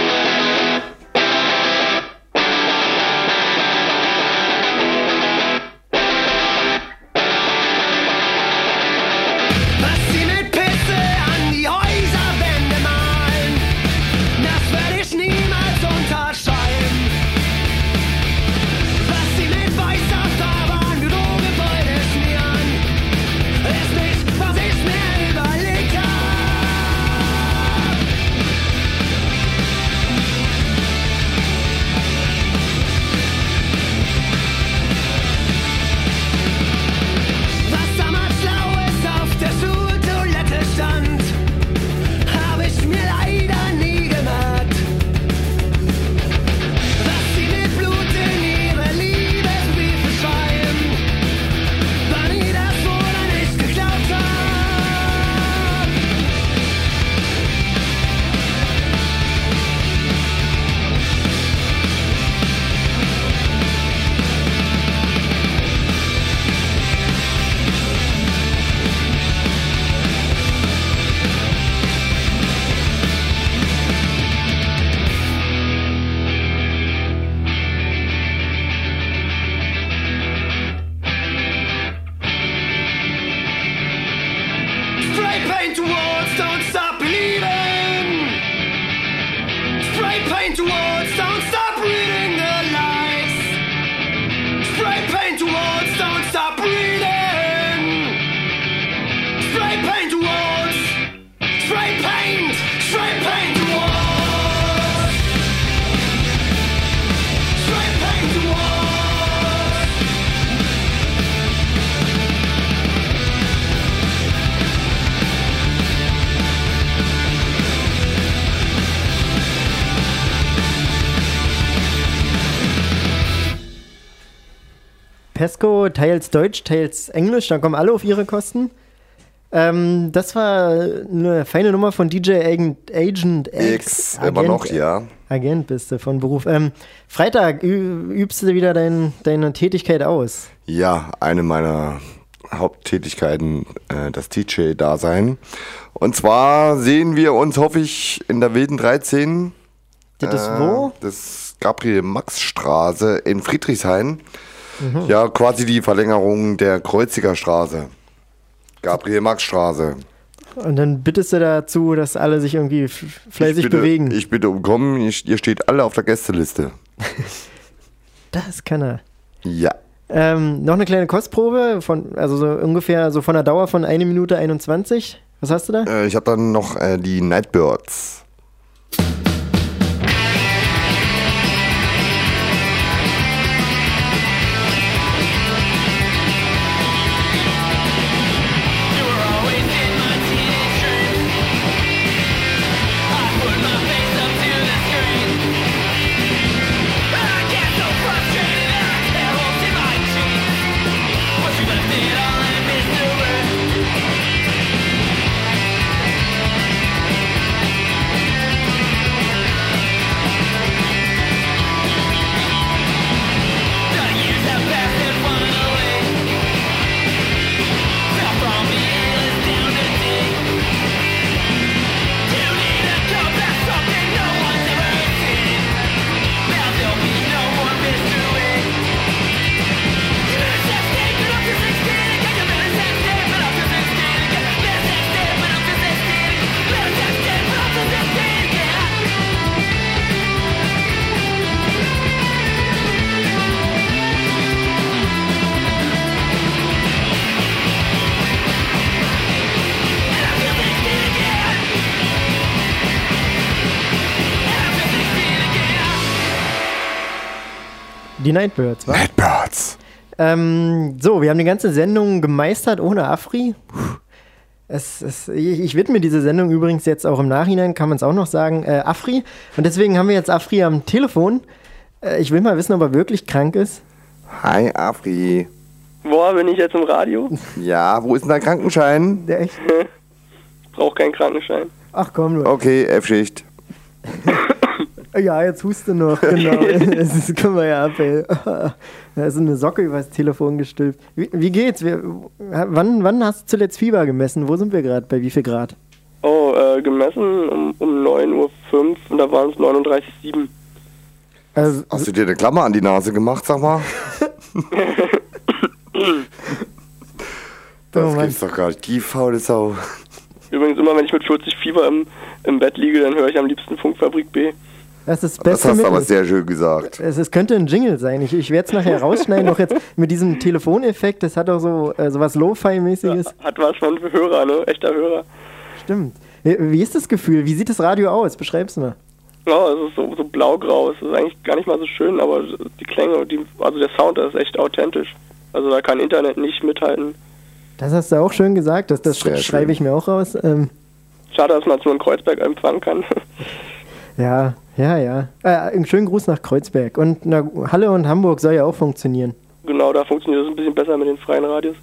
Speaker 7: Pesco, teils Deutsch, teils Englisch, da kommen alle auf ihre Kosten. Das war eine feine Nummer von DJ Agent X.
Speaker 11: Immer noch, ja.
Speaker 7: Agent bist du von Beruf. Freitag übst du wieder deine Tätigkeit aus.
Speaker 11: Ja, eine meiner Haupttätigkeiten, das DJ-Dasein. Und zwar sehen wir uns, hoffe ich, in der Wilden 13.
Speaker 7: Das ist wo?
Speaker 11: Das ist Gabriel-Max-Straße in Friedrichshain. Ja, quasi die Verlängerung der Kreuziger Straße. Gabriel-Max-Straße.
Speaker 7: Und dann bittest du dazu, dass alle sich irgendwie fleißig bewegen.
Speaker 11: Ich bitte um Kommen, ihr steht alle auf der Gästeliste.
Speaker 7: Das kann er.
Speaker 11: Ja.
Speaker 7: Noch eine kleine Kostprobe, also so ungefähr so von der Dauer von 1 Minute 21. Was hast du da?
Speaker 11: Ich habe dann noch die Nightbirds.
Speaker 7: Die Nightbirds, was?
Speaker 11: Nightbirds.
Speaker 7: So, wir haben die ganze Sendung gemeistert ohne Afri. Ich widme diese Sendung übrigens jetzt auch im Nachhinein, kann man es auch noch sagen, Afri. Und deswegen haben wir jetzt Afri am Telefon. Ich will mal wissen, ob er wirklich krank ist.
Speaker 11: Hi, Afri.
Speaker 15: Boah, bin ich jetzt im Radio?
Speaker 11: Ja, wo ist denn dein Krankenschein?
Speaker 7: Der echt?
Speaker 15: Brauch keinen Krankenschein.
Speaker 7: Ach komm, du.
Speaker 11: Okay, F-Schicht.
Speaker 7: Ja, jetzt huste noch, genau. Das können wir ja ab, ey. Da ist eine Socke übers Telefon gestülpt. Wie geht's? Wann hast du zuletzt Fieber gemessen? Wo sind wir gerade? Bei wie viel Grad?
Speaker 15: Oh, gemessen um 9:05 Uhr und da waren es 39,7.
Speaker 11: Hast du dir eine Klammer an die Nase gemacht, sag mal? Das gibt's doch gar nicht. Die faule Sau.
Speaker 15: Übrigens, immer wenn ich mit 40 Fieber im Bett liege, dann höre ich am liebsten Funkfabrik B.
Speaker 7: Das ist das Beste.
Speaker 11: Das hast du aber sehr schön gesagt.
Speaker 7: Es könnte ein Jingle sein. Ich werde es nachher rausschneiden, noch jetzt mit diesem Telefoneffekt. Das hat auch so was Lo-Fi-mäßiges.
Speaker 15: Ja, hat was von Hörer, ne? Echter Hörer.
Speaker 7: Stimmt. Wie ist das Gefühl? Wie sieht das Radio aus? Beschreib's mal.
Speaker 15: Ja, es ist so blau-grau. Es ist eigentlich gar nicht mal so schön, aber die Klänge, also der Sound, das ist echt authentisch. Also da kann Internet nicht mithalten.
Speaker 7: Das hast du auch schön gesagt. Das schreibe ich mir auch raus.
Speaker 15: Schade, dass man es nur in Kreuzberg empfangen kann.
Speaker 7: Ja. Einen schönen Gruß nach Kreuzberg. Und Halle und Hamburg soll ja auch funktionieren.
Speaker 15: Genau, da funktioniert es ein bisschen besser mit den freien Radios.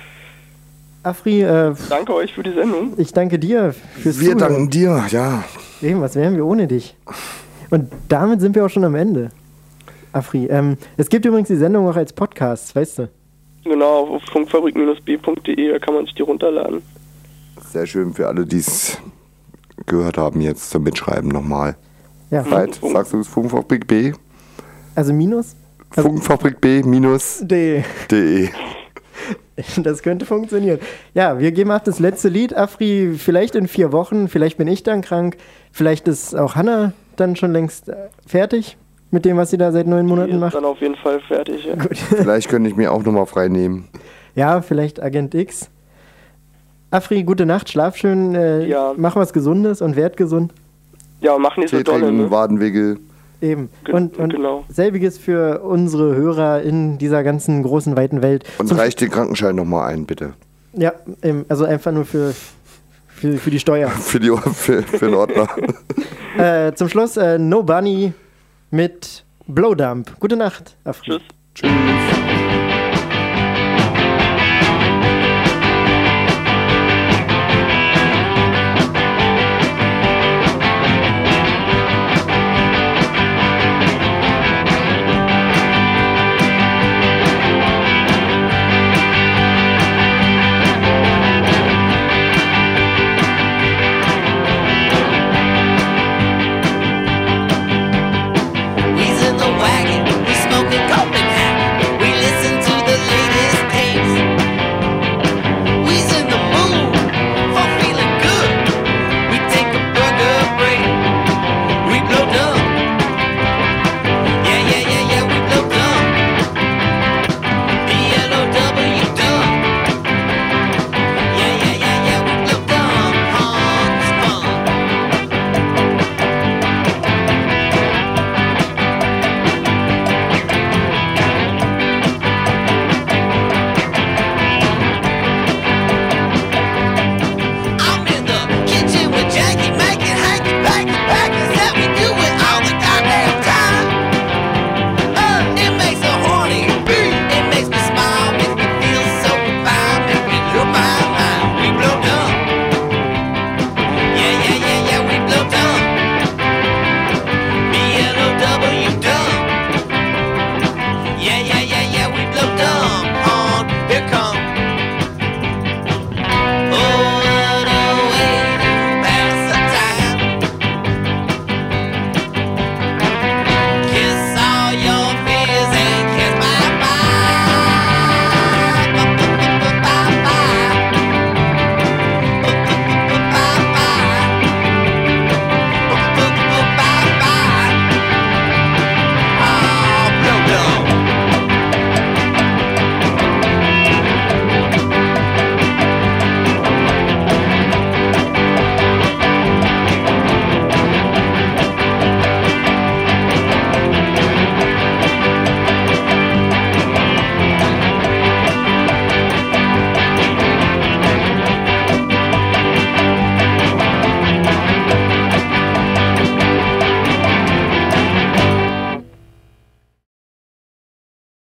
Speaker 7: Afri,
Speaker 15: danke euch für die Sendung.
Speaker 7: Ich danke dir fürs
Speaker 11: Wir
Speaker 7: Zuhören.
Speaker 11: danken dir, ja.
Speaker 7: Eben, was wären wir ohne dich? Und damit sind wir auch schon am Ende. Afri, es gibt übrigens die Sendung auch als Podcast, weißt du?
Speaker 15: Genau, auf funkfabrik-b.de, da kann man sich die runterladen.
Speaker 11: Sehr schön für alle, die es gehört haben jetzt zum Mitschreiben nochmal.
Speaker 7: Ja.
Speaker 11: Sagst du es Funkfabrik B?
Speaker 7: Also minus?
Speaker 11: Funkfabrik B minus
Speaker 7: D.
Speaker 11: DE.
Speaker 7: Das könnte funktionieren. Ja, wir geben ab das letzte Lied. Afri, vielleicht in 4 Wochen, vielleicht bin ich dann krank, vielleicht ist auch Hanna dann schon längst fertig mit dem, was sie da seit 9 Monaten macht.
Speaker 15: Dann auf jeden Fall fertig, ja.
Speaker 7: Gut.
Speaker 11: Vielleicht könnte ich mir auch nochmal frei nehmen.
Speaker 7: Ja, vielleicht Agent X. Afri, gute Nacht, schlaf schön, mach was Gesundes und werd gesund.
Speaker 15: Ja, mach nicht so dolle, ne?
Speaker 11: Wadenwickel.
Speaker 7: Eben. Und genau. Selbiges für unsere Hörer in dieser ganzen großen, weiten Welt.
Speaker 11: Und reicht den Krankenschein nochmal ein, bitte.
Speaker 7: Ja, also einfach nur für die Steuer.
Speaker 11: für den Ordner.
Speaker 7: Zum Schluss No Bunny mit Blowdump. Gute Nacht, Afri.
Speaker 15: Tschüss.